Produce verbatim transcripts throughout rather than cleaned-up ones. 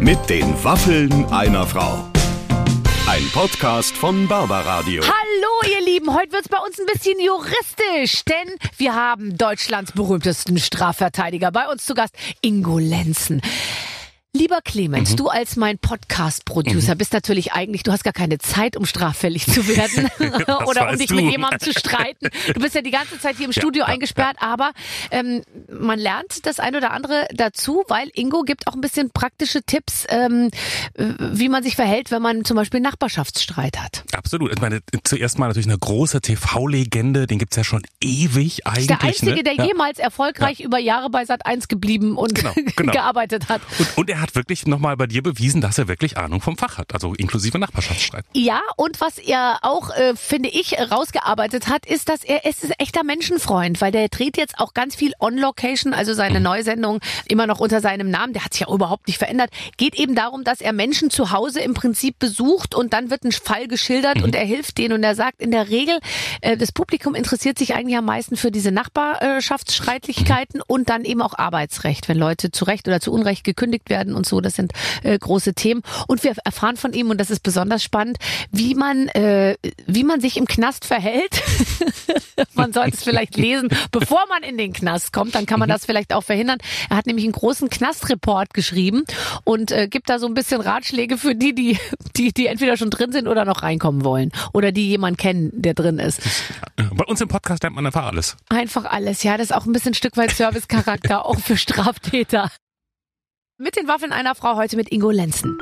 Mit den Waffeln einer Frau. Ein Podcast von Barbaradio. Hallo ihr Lieben, heute wird's bei uns ein bisschen juristisch, denn wir haben Deutschlands berühmtesten Strafverteidiger bei uns zu Gast, Ingo Lenßen. Lieber Clemens, mhm. du als mein Podcast-Producer mhm. bist natürlich eigentlich, du hast gar keine Zeit, um straffällig zu werden oder um dich du. mit jemandem zu streiten. Du bist ja die ganze Zeit hier im ja, Studio ja, eingesperrt, ja. aber ähm, man lernt das ein oder andere dazu, weil Ingo gibt auch ein bisschen praktische Tipps, ähm, wie man sich verhält, wenn man zum Beispiel einen Nachbarschaftsstreit hat. Absolut. Ich meine, zuerst mal natürlich eine große T V-Legende, den gibt's ja schon ewig eigentlich. Der Einzige, ne? der ja. jemals erfolgreich ja. über Jahre bei Sat eins geblieben und genau, genau. gearbeitet hat. Und, und er hat wirklich nochmal bei dir bewiesen, dass er wirklich Ahnung vom Fach hat, also inklusive Nachbarschaftsstreit. Ja, und was er auch, äh, finde ich, rausgearbeitet hat, ist, dass er, er ist ein echter Menschenfreund, weil der dreht jetzt auch ganz viel on-location, also seine mhm. Neusendung immer noch unter seinem Namen, der hat sich ja überhaupt nicht verändert. Geht eben darum, dass er Menschen zu Hause im Prinzip besucht und dann wird ein Fall geschildert mhm. und er hilft denen und er sagt in der Regel, äh, das Publikum interessiert sich eigentlich am meisten für diese Nachbarschaftsstreitlichkeiten mhm. und dann eben auch Arbeitsrecht, wenn Leute zu Recht oder zu Unrecht gekündigt werden und so. Das sind äh, große Themen. Und wir erfahren von ihm, und das ist besonders spannend, wie man, äh, wie man sich im Knast verhält. Man sollte es vielleicht lesen, bevor man in den Knast kommt. Dann kann man das vielleicht auch verhindern. Er hat nämlich einen großen Knastreport geschrieben und äh, gibt da so ein bisschen Ratschläge für die, die, die, die entweder schon drin sind oder noch reinkommen wollen. Oder die jemanden kennen, der drin ist. Bei uns im Podcast lernt man einfach alles. Einfach alles, ja. Das ist auch ein bisschen ein Stück weit Servicecharakter, auch für Straftäter. Mit den Waffeln einer Frau, heute mit Ingo Lenßen.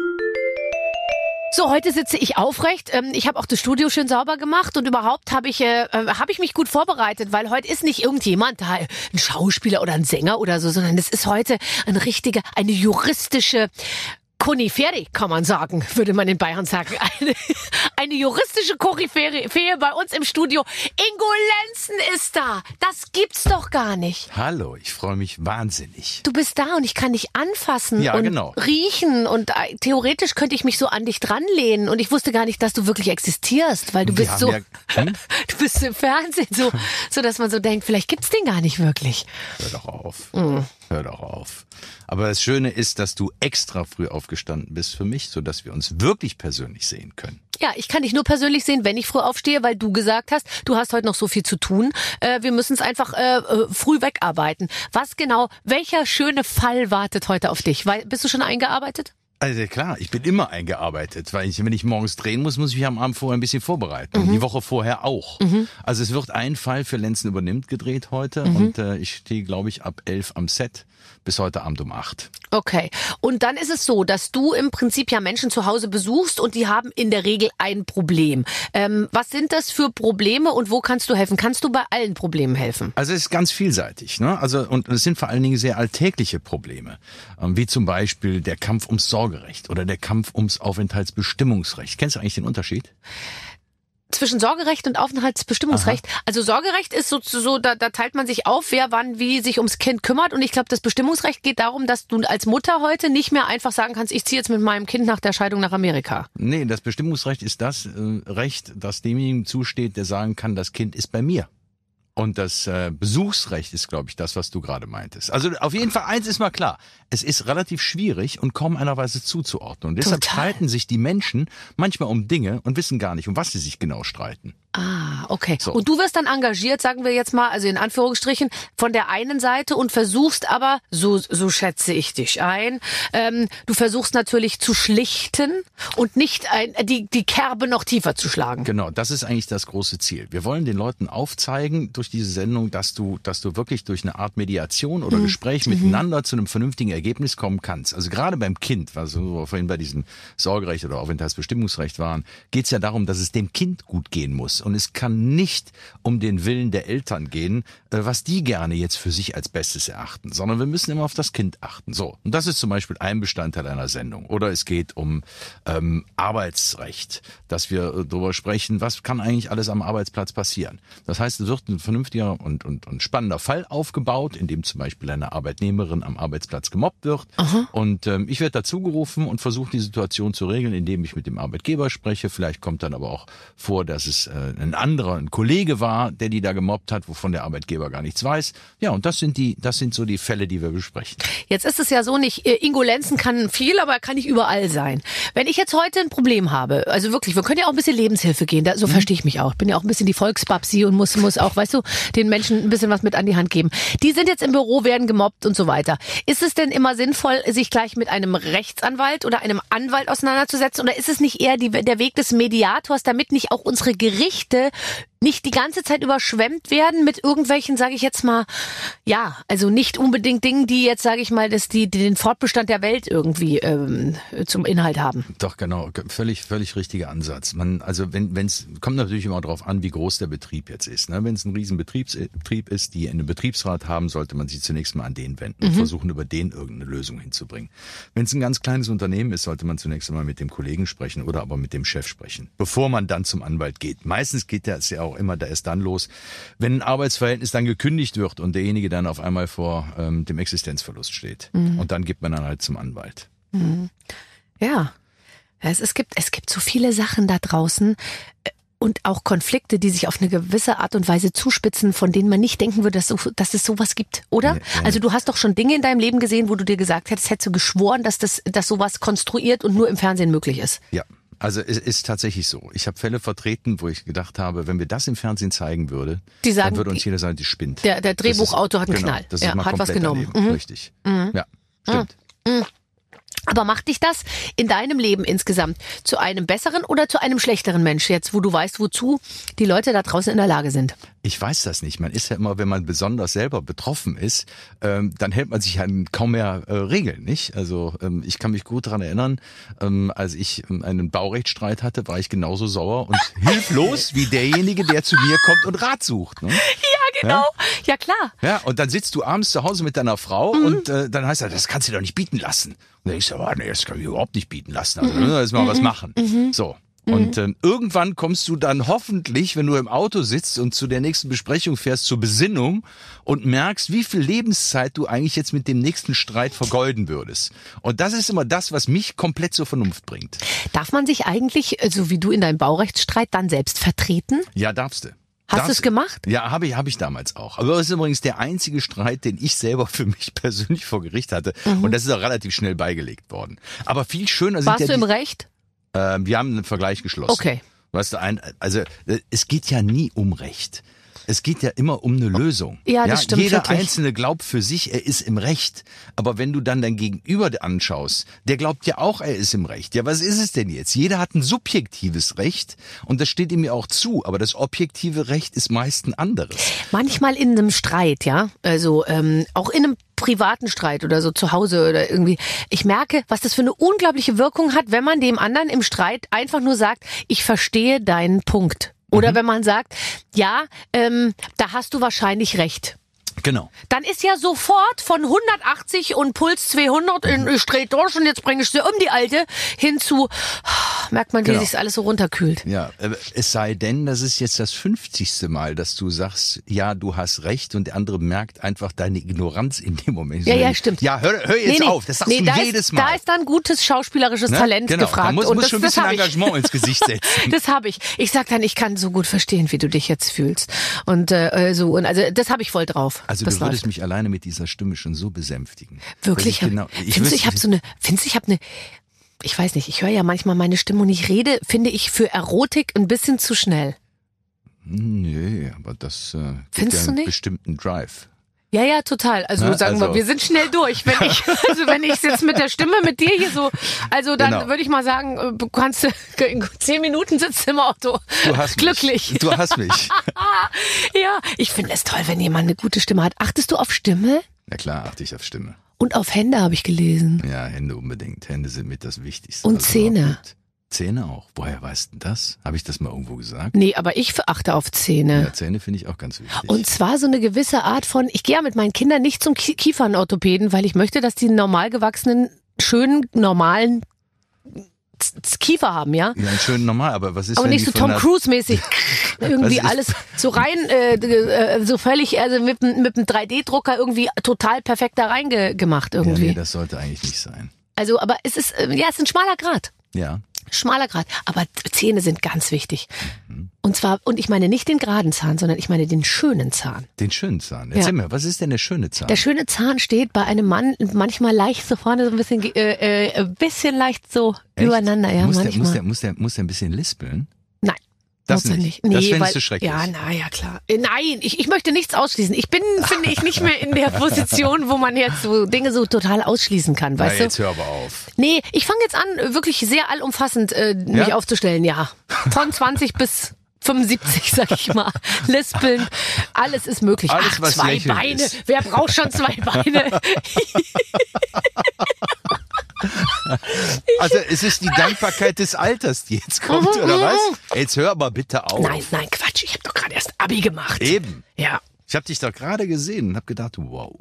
So, heute sitze ich aufrecht. Ich habe auch das Studio schön sauber gemacht und überhaupt habe ich äh, habe ich mich gut vorbereitet, weil heute ist nicht irgendjemand da, ein Schauspieler oder ein Sänger oder so, sondern es ist heute eine richtige, eine juristische Konifere, kann man sagen, würde man in Bayern sagen. Eine, eine juristische Koryphäe bei uns im Studio. Ingo Lenßen ist da. Das gibt's doch gar nicht. Hallo, ich freue mich wahnsinnig. Du bist da und ich kann dich anfassen ja, und genau. riechen und äh, theoretisch könnte ich mich so an dich dranlehnen und ich wusste gar nicht, dass du wirklich existierst, weil du Wir bist so, ja, hm? du bist im Fernsehen so, so dass man so denkt, vielleicht gibt's den gar nicht wirklich. Hör doch auf. Mhm. Hör doch auf. Aber das Schöne ist, dass du extra früh aufgestanden bist für mich, sodass wir uns wirklich persönlich sehen können. Ja, ich kann dich nur persönlich sehen, wenn ich früh aufstehe, weil du gesagt hast, du hast heute noch so viel zu tun. Äh, wir müssen es einfach äh, früh wegarbeiten. Was genau, welcher schöne Fall wartet heute auf dich? Weil, bist du schon eingearbeitet? Also klar, ich bin immer eingearbeitet, weil ich, wenn ich morgens drehen muss, muss ich mich am Abend vorher ein bisschen vorbereiten. Mhm. Und die Woche vorher auch. Mhm. Also es wird ein Fall für Lenßen übernimmt gedreht heute mhm. und äh, ich stehe, glaube ich, ab elf am Set bis heute Abend um acht. Okay. Und dann ist es so, dass du im Prinzip ja Menschen zu Hause besuchst und die haben in der Regel ein Problem. Ähm, was sind das für Probleme und wo kannst du helfen? Kannst du bei allen Problemen helfen? Also es ist ganz vielseitig, ne? Also und es sind vor allen Dingen sehr alltägliche Probleme, ähm, wie zum Beispiel der Kampf ums Sorgerecht oder der Kampf ums Aufenthaltsbestimmungsrecht. Kennst du eigentlich den Unterschied? Zwischen Sorgerecht und Aufenthaltsbestimmungsrecht. Aha. Also Sorgerecht ist so, so da, da teilt man sich auf, wer wann wie sich ums Kind kümmert. Und ich glaube, das Bestimmungsrecht geht darum, dass du als Mutter heute nicht mehr einfach sagen kannst, ich ziehe jetzt mit meinem Kind nach der Scheidung nach Amerika. Nee, das Bestimmungsrecht ist das äh, Recht, das demjenigen zusteht, der sagen kann, das Kind ist bei mir. Und das äh, Besuchsrecht ist, glaube ich, das, was du gerade meintest. Also auf jeden Fall eins ist mal klar, es ist relativ schwierig und kaum einer Weise zuzuordnen. Und deshalb Total. streiten sich die Menschen manchmal um Dinge und wissen gar nicht, um was sie sich genau streiten. Ah, okay. So. Und du wirst dann engagiert, sagen wir jetzt mal, also in Anführungsstrichen, von der einen Seite und versuchst aber, so so schätze ich dich ein, ähm, du versuchst natürlich zu schlichten und nicht ein, die die Kerbe noch tiefer zu schlagen. Genau, das ist eigentlich das große Ziel. Wir wollen den Leuten aufzeigen durch diese Sendung, dass du dass du wirklich durch eine Art Mediation oder mhm. Gespräch miteinander mhm. zu einem vernünftigen Ergebnis kommen kannst. Also gerade beim Kind, was wir vorhin bei diesem Sorgerecht oder Aufenthaltsbestimmungsrecht waren, geht es ja darum, dass es dem Kind gut gehen muss. Und es kann nicht um den Willen der Eltern gehen, was die gerne jetzt für sich als Bestes erachten, sondern wir müssen immer auf das Kind achten. So, und das ist zum Beispiel ein Bestandteil einer Sendung. Oder es geht um ähm, Arbeitsrecht, dass wir darüber sprechen, was kann eigentlich alles am Arbeitsplatz passieren. Das heißt, es wird ein vernünftiger und, und, und spannender Fall aufgebaut, in dem zum Beispiel eine Arbeitnehmerin am Arbeitsplatz gemobbt wird. Aha. Und ähm, ich werde dazu gerufen und versuche die Situation zu regeln, indem ich mit dem Arbeitgeber spreche. Vielleicht kommt dann aber auch vor, dass es äh, ein anderer, ein Kollege war, der die da gemobbt hat, wovon der Arbeitgeber gar nichts weiß. Ja, und das sind die, das sind so die Fälle, die wir besprechen. Jetzt ist es ja so nicht, Ingo Lenzen kann viel, aber er kann nicht überall sein. Wenn ich jetzt heute ein Problem habe, also wirklich, wir können ja auch ein bisschen Lebenshilfe gehen, da, so mhm. verstehe ich mich auch. Ich bin ja auch ein bisschen die Volksbabsi und muss, muss auch, weißt du, den Menschen ein bisschen was mit an die Hand geben. Die sind jetzt im Büro, werden gemobbt und so weiter. Ist es denn immer sinnvoll, sich gleich mit einem Rechtsanwalt oder einem Anwalt auseinanderzusetzen? Oder ist es nicht eher die, der Weg des Mediators, damit nicht auch unsere Gerichte nicht die ganze Zeit überschwemmt werden mit irgendwelchen, sage ich jetzt mal, ja, also nicht unbedingt Dingen, die jetzt, sage ich mal, dass die, die den Fortbestand der Welt irgendwie ähm, zum Inhalt haben. Doch, genau, völlig, völlig richtiger Ansatz. Man, also wenn, wenn es kommt natürlich immer darauf an, wie groß der Betrieb jetzt ist. Ne? Wenn es ein riesen Betriebsbetrieb ist, die einen Betriebsrat haben, sollte man sich zunächst mal an den wenden und mhm. versuchen, über den irgendeine Lösung hinzubringen. Wenn es ein ganz kleines Unternehmen ist, sollte man zunächst einmal mit dem Kollegen sprechen oder aber mit dem Chef sprechen, bevor man dann zum Anwalt geht. Meistens geht der ja auch immer da erst dann los, wenn ein Arbeitsverhältnis dann gekündigt wird und derjenige dann auf einmal vor ähm, dem Existenzverlust steht. Mhm. Und dann gibt man dann halt zum Anwalt. Mhm. Ja, es, es gibt es gibt so viele Sachen da draußen und auch Konflikte, die sich auf eine gewisse Art und Weise zuspitzen, von denen man nicht denken würde, dass, so, dass es sowas gibt, oder? Ja, ja. Also du hast doch schon Dinge in deinem Leben gesehen, wo du dir gesagt hättest, hättest du geschworen, dass das dass sowas konstruiert und nur im Fernsehen möglich ist. Ja. Also es ist tatsächlich so. Ich habe Fälle vertreten, wo ich gedacht habe, wenn wir das im Fernsehen zeigen würde, die sagen, dann würde uns jeder sagen, die spinnt. Der, der Drehbuchautor hat einen genau, Knall. Das ja, ist mal hat was genommen. Mhm. Richtig. Mhm. Ja, stimmt. Mhm. Aber macht dich das in deinem Leben insgesamt zu einem besseren oder zu einem schlechteren Mensch jetzt, wo du weißt, wozu die Leute da draußen in der Lage sind? Ich weiß das nicht. Man ist ja immer, wenn man besonders selber betroffen ist, ähm, dann hält man sich an kaum mehr äh, Regeln, nicht? Also ähm, ich kann mich gut daran erinnern, ähm, als ich ähm, einen Baurechtsstreit hatte, war ich genauso sauer und hilflos wie derjenige, der zu mir kommt und Rat sucht. Ne? Ja, genau. Ja? ja, klar. Ja, und dann sitzt du abends zu Hause mit deiner Frau mhm. und äh, dann heißt er, das kannst du doch nicht bieten lassen. Und dann ich so, nee, das kann ich überhaupt nicht bieten lassen. Also mhm. müssen wir mal mhm. was machen. Mhm. So. Und ähm, irgendwann kommst du dann hoffentlich, wenn du im Auto sitzt und zu der nächsten Besprechung fährst, zur Besinnung und merkst, wie viel Lebenszeit du eigentlich jetzt mit dem nächsten Streit vergeuden würdest. Und das ist immer das, was mich komplett zur Vernunft bringt. Darf man sich eigentlich, so wie du in deinem Baurechtsstreit, dann selbst vertreten? Ja, darfst du. Hast du es gemacht? Ja, habe ich, habe ich damals auch. Aber das ist übrigens der einzige Streit, den ich selber für mich persönlich vor Gericht hatte. Mhm. Und das ist auch relativ schnell beigelegt worden. Aber viel schöner sind Warst ja du im die, Recht? Äh, wir haben einen Vergleich geschlossen. Okay. Weißt du, ein, also es geht ja nie um Recht. Es geht ja immer um eine Lösung. Ja, das ja, stimmt jeder wirklich. Einzelne glaubt für sich, er ist im Recht. Aber wenn du dann dein Gegenüber anschaust, der glaubt ja auch, er ist im Recht. Ja, was ist es denn jetzt? Jeder hat ein subjektives Recht und das steht ihm ja auch zu. Aber das objektive Recht ist meist ein anderes. Manchmal in einem Streit, ja, also ähm, auch in einem privaten Streit oder so zu Hause oder irgendwie. Ich merke, was das für eine unglaubliche Wirkung hat, wenn man dem anderen im Streit einfach nur sagt, ich verstehe deinen Punkt. Oder mhm. wenn man sagt, ja, ähm, da hast du wahrscheinlich recht. Genau. Dann ist ja sofort von hundertachtzig und Puls zweihundert in, ich dreh durch und jetzt bringe ich sie um die Alte hin zu, merkt man, wie genau. sich alles so runterkühlt. Ja, es sei denn, das ist jetzt das fünfzigste Mal, dass du sagst, ja, du hast recht und der andere merkt einfach deine Ignoranz in dem Moment. Ja, ja, stimmt. Ja, hör, hör jetzt nee, nee, auf, das sagst nee, du da jedes ist, Mal. Da ist dann gutes schauspielerisches ne? Talent genau. gefragt. Da muss, und muss das, schon ein das bisschen Engagement ins Gesicht setzen. Das habe ich. Ich sag dann, ich kann so gut verstehen, wie du dich jetzt fühlst. Und äh, so und also das habe ich voll drauf. Also das du würdest läuft. mich alleine mit dieser Stimme schon so besänftigen. Wirklich? Ich genau, ich findest du, ich habe so eine, findest du, ich habe eine, ich weiß nicht, ich höre ja manchmal meine Stimme und ich rede, finde ich, für Erotik ein bisschen zu schnell. Nee, aber das äh, gibt Findest ja du einen nicht? bestimmten Drive. Ja, ja, total. Also Na, sagen also. wir, wir sind schnell durch. Wenn ich, also wenn ich jetzt mit der Stimme mit dir hier so, also dann genau. würde ich mal sagen, du kannst in zehn Minuten sitzt im Auto. Du hast glücklich. Mich. Du hast mich. Ja, ich finde es toll, wenn jemand eine gute Stimme hat. Achtest du auf Stimme? Na klar, achte ich auf Stimme. Und auf Hände habe ich gelesen. Ja, Hände unbedingt. Hände sind mit das Wichtigste. Und Zähne. Zähne auch. Woher weißt du das? Habe ich das mal irgendwo gesagt? Nee, aber ich achte auf Zähne. Ja, Zähne finde ich auch ganz wichtig. Und zwar so eine gewisse Art von, ich gehe ja mit meinen Kindern nicht zum Kiefernorthopäden, weil ich möchte, dass die normal gewachsenen, schönen, normalen Kiefer haben, ja? Ja, schön normal, aber was ist aber wenn nicht die so Tom Cruise-mäßig. Irgendwie ist, alles so rein, äh, so völlig, also mit, mit einem drei D Drucker irgendwie total perfekt da reingemacht irgendwie. Ja, nee, das sollte eigentlich nicht sein. Also, aber es ist, ja, es ist ein schmaler Grat. Ja. Schmaler Grat. Aber Zähne sind ganz wichtig. Und zwar, und ich meine nicht den geraden Zahn, sondern ich meine den schönen Zahn. Den schönen Zahn. Erzähl Ja. mir, was ist denn der schöne Zahn? Der schöne Zahn steht bei einem Mann manchmal leicht so vorne, so ein bisschen, äh, äh, ein bisschen leicht so Echt? übereinander. Ja, muss, der, manchmal. muss, der, muss, der, muss der ein bisschen lispeln? Nein. Das muss er nicht. Nee, Das findest weil, du schrecklich. Ja, na ja, klar. Äh, Nein, ich, ich möchte nichts ausschließen. Ich bin, finde ich, nicht mehr in der Position, wo man jetzt so Dinge so total ausschließen kann, Na, weißt du? jetzt hör aber auf. Nee, ich fange jetzt an, wirklich sehr allumfassend äh, mich Ja? aufzustellen, ja. Von zwanzig bis fünfundsiebzig, sag ich mal. Lispeln, alles ist möglich. Alles, Ach, was zwei lächeln Beine. ist. Wer braucht schon zwei Beine? Also es ist die Dankbarkeit des Alters, die jetzt kommt, oder was? Jetzt hör aber bitte auf. Nein, nein, Quatsch. Ich habe doch gerade erst Abi gemacht. Eben. Ja. Ich habe dich doch gerade gesehen und habe gedacht, wow.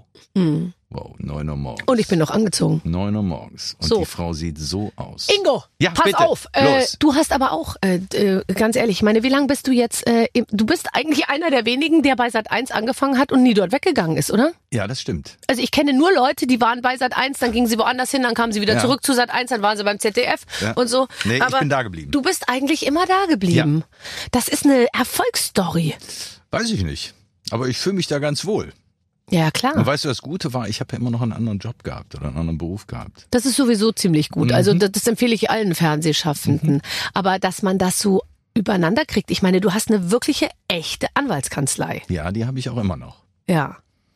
Wow, neun Uhr morgens. Und ich bin noch angezogen. neun Uhr morgens. Und So. die Frau sieht so aus. Ingo, Ja, pass bitte. auf. Äh, Los. du hast aber auch, äh, äh, ganz ehrlich, ich meine, wie lange bist du jetzt, äh, im, du bist eigentlich einer der wenigen, der bei Sat eins angefangen hat und nie dort weggegangen ist, oder? Ja, das stimmt. Also ich kenne nur Leute, die waren bei Sat eins, dann gingen sie woanders hin, dann kamen sie wieder Ja. zurück zu Sat eins, dann waren sie beim Z D F Ja. und so. Nee, ich aber bin da geblieben. Du bist eigentlich immer da geblieben. Das ist eine Erfolgsstory. Weiß ich nicht. Aber ich fühle mich da ganz wohl. Ja, klar. Und weißt du, das Gute war, ich habe ja immer noch einen anderen Job gehabt oder einen anderen Beruf gehabt. Das ist sowieso ziemlich gut. Mhm. Also das, das empfehle ich allen Fernsehschaffenden. Aber dass man das so übereinander kriegt. Ich meine, du hast eine wirkliche, echte Anwaltskanzlei. Ja, die habe ich auch immer noch. Ja.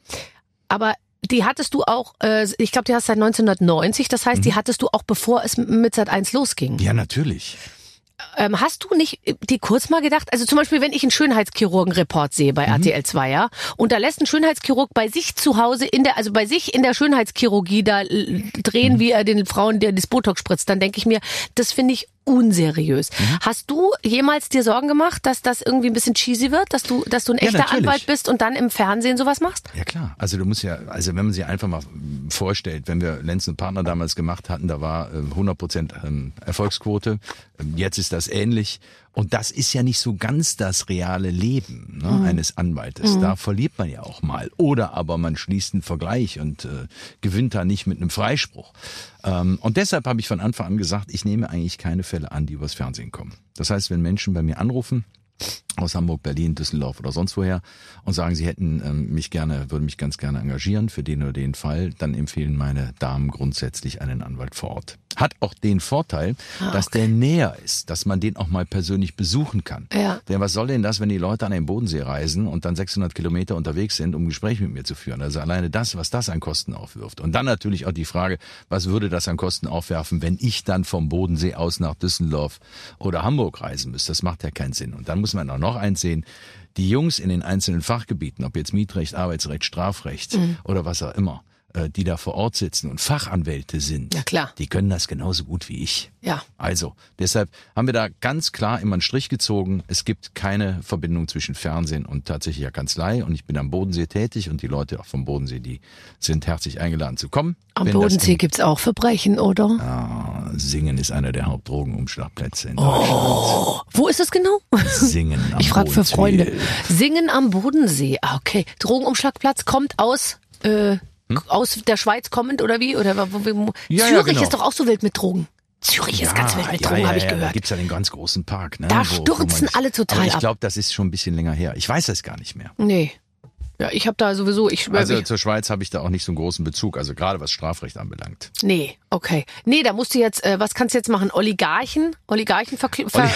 Aber die hattest du auch, äh, ich glaube, die hast seit neunzehnhundertneunzig, das heißt, die hattest du auch bevor es mit Sat eins losging. Ja, natürlich. Ähm, hast du nicht äh, dir kurz mal gedacht, also zum Beispiel, wenn ich einen Schönheitschirurgen-Report sehe bei R T L zwei, ja, und da lässt ein Schönheitschirurg bei sich zu Hause in der, also bei sich in der Schönheitschirurgie da äh, drehen, wie er den Frauen der das Botox spritzt, dann denke ich mir, das finde ich unseriös. Hast du jemals dir Sorgen gemacht, dass das irgendwie ein bisschen cheesy wird, dass du, dass du ein Ja, echter natürlich. Anwalt bist und dann im Fernsehen sowas machst? Ja klar, also du musst ja, also wenn man sich einfach mal vorstellt, wenn wir Lenz und Partner damals gemacht hatten, da war äh, hundert Prozent ähm, Erfolgsquote, ähm, jetzt ist das ähnlich und das ist ja nicht so ganz das reale Leben ne, eines Anwaltes, da verliert man ja auch mal oder aber man schließt einen Vergleich und äh, gewinnt da nicht mit einem Freispruch. Ähm, und deshalb habe ich von Anfang an gesagt, ich nehme eigentlich keine Fälle an, die übers Fernsehen kommen. Das heißt, wenn Menschen bei mir anrufen, aus Hamburg, Berlin, Düsseldorf oder sonst woher und sagen, sie hätten ähm, mich gerne, würden mich ganz gerne engagieren für den oder den Fall, dann empfehlen meine Damen grundsätzlich einen Anwalt vor Ort. Hat auch den Vorteil, Ah, dass okay. der näher ist, dass man den auch mal persönlich besuchen kann. Ja. Denn was soll denn das, wenn die Leute an den Bodensee reisen und dann sechshundert Kilometer unterwegs sind, um ein Gespräch mit mir zu führen? Also alleine das, was das an Kosten aufwirft. Und dann natürlich auch die Frage, was würde das an Kosten aufwerfen, wenn ich dann vom Bodensee aus nach Düsseldorf oder Hamburg reisen müsste? Das macht ja keinen Sinn. Und dann muss man auch noch eins sehen, die Jungs in den einzelnen Fachgebieten, ob jetzt Mietrecht, Arbeitsrecht, Strafrecht Mhm. oder was auch immer, äh, die da vor Ort sitzen und Fachanwälte sind, Ja, klar. die können das genauso gut wie ich. Ja. Also, deshalb haben wir da ganz klar immer einen Strich gezogen. Es gibt keine Verbindung zwischen Fernsehen und tatsächlicher Kanzlei. Und ich bin am Bodensee tätig und die Leute auch vom Bodensee, die sind herzlich eingeladen zu kommen. Am Wenn das Bodensee in- gibt's auch Verbrechen, oder? Ah, Singen ist einer der Hauptdrogenumschlagplätze in Oh. Deutschland. Wo ist es genau? Singen am Ich frage für Bodensee. Freunde. Singen am Bodensee. Ah, okay. Drogenumschlagplatz kommt aus äh, aus der Schweiz kommend oder wie? Oder wo, wo, Hm? Ja, ja, Zürich genau. ist doch auch so wild mit Drogen. Zürich ist ganz wild mit Drogen, ja, ja, habe ich ja, Da gehört. gibt's ja den ganz großen Park. Ne, Da wo- wo stürzen man- alle total Aber ich ab. glaube, das ist schon ein bisschen länger her. Ich weiß das gar nicht mehr. Nee. Ja, ich habe da sowieso, ich schwöre, Also ich, zur Schweiz habe ich da auch nicht so einen großen Bezug, also gerade was Strafrecht anbelangt. nee, okay. Nee, da musst du jetzt, äh, was kannst du jetzt machen? Oligarchen? Oligarchen verkl- ver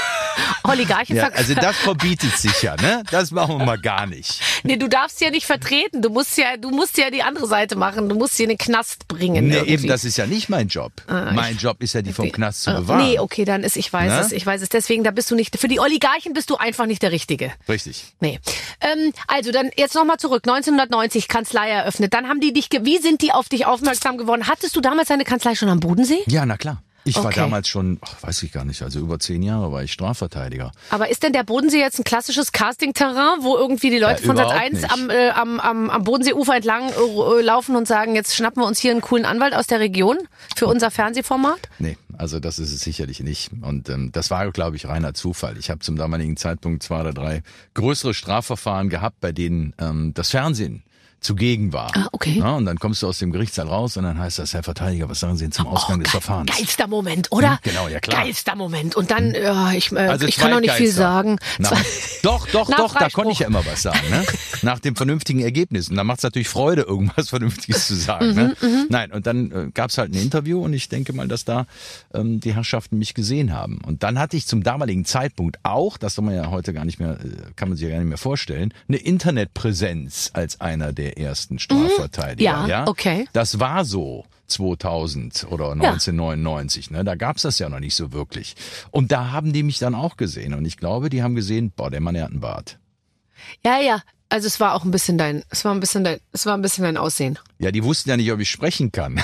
Oligarchen Ja, ver also das verbietet sich ja, ne? Das machen wir mal gar nicht. Nee, du darfst ja nicht vertreten. Du musst ja, du musst ja die andere Seite machen. Du musst sie in den Knast bringen. Nee, irgendwie. eben, das ist ja nicht mein Job. Ah, mein Job ist ja, die vom Okay. Knast zu Äh, bewahren. Nee, okay, dann ist, ich weiß Na? es, ich weiß es. Deswegen, da bist du nicht, für die Oligarchen bist du einfach nicht der Richtige. Richtig. Nee. Ähm, also, dann jetzt nochmal zurück. neunzehnhundertneunzig, Kanzlei eröffnet. Dann haben die dich, ge- wie sind die auf dich aufmerksam geworden? Hattest du damals eine Kanzlei schon am Bodensee? Ja, na klar. Ich war Okay. damals schon, ach, weiß ich gar nicht, also über zehn Jahre war ich Strafverteidiger. Aber ist denn der Bodensee jetzt ein klassisches Casting-Terrain, wo irgendwie die Leute Ja, von Sat überhaupt eins nicht. am, äh, am, am, am Bodenseeufer entlang äh, laufen und sagen, jetzt schnappen wir uns hier einen coolen Anwalt aus der Region für unser Fernsehformat? Nee, also das ist es sicherlich nicht. Und ähm, das war, glaube ich, reiner Zufall. Ich habe zum damaligen Zeitpunkt zwei oder drei größere Strafverfahren gehabt, bei denen ähm, das Fernsehen zugegen war. Ah, okay. Ja, und dann kommst du aus dem Gerichtssaal raus und dann heißt das, Herr Verteidiger, was sagen Sie denn zum Ausgang oh, des geil, Verfahrens? Geilster Moment, oder? Hm, genau, ja klar. Geilster Moment. Und dann, hm. ja, ich, äh, also ich kann auch nicht viel Zweitgeilster. sagen. Na, doch, doch, Na, doch, da Freispruch. konnte ich ja immer was sagen. Ne? Nach dem vernünftigen Ergebnis. Und da macht es natürlich Freude, irgendwas Vernünftiges zu sagen. ne? mhm. Nein, und dann äh, gab es halt ein Interview und ich denke mal, dass da ähm, die Herrschaften mich gesehen haben. Und dann hatte ich zum damaligen Zeitpunkt auch, das soll man ja heute gar nicht mehr, äh, kann man sich ja gar nicht mehr vorstellen, eine Internetpräsenz als einer der ersten Strafverteidiger. Ja, ja, okay. Das war so zweitausend oder neunzehnhundertneunundneunzig, ne? Da gab's das ja noch nicht so wirklich. Und da haben die mich dann auch gesehen und ich glaube, die haben gesehen, boah, der Mann, der hat einen Bart. Ja, ja. Also es war auch ein bisschen dein, es war ein bisschen dein, es war ein bisschen dein Aussehen. Ja, die wussten ja nicht, ob ich sprechen kann.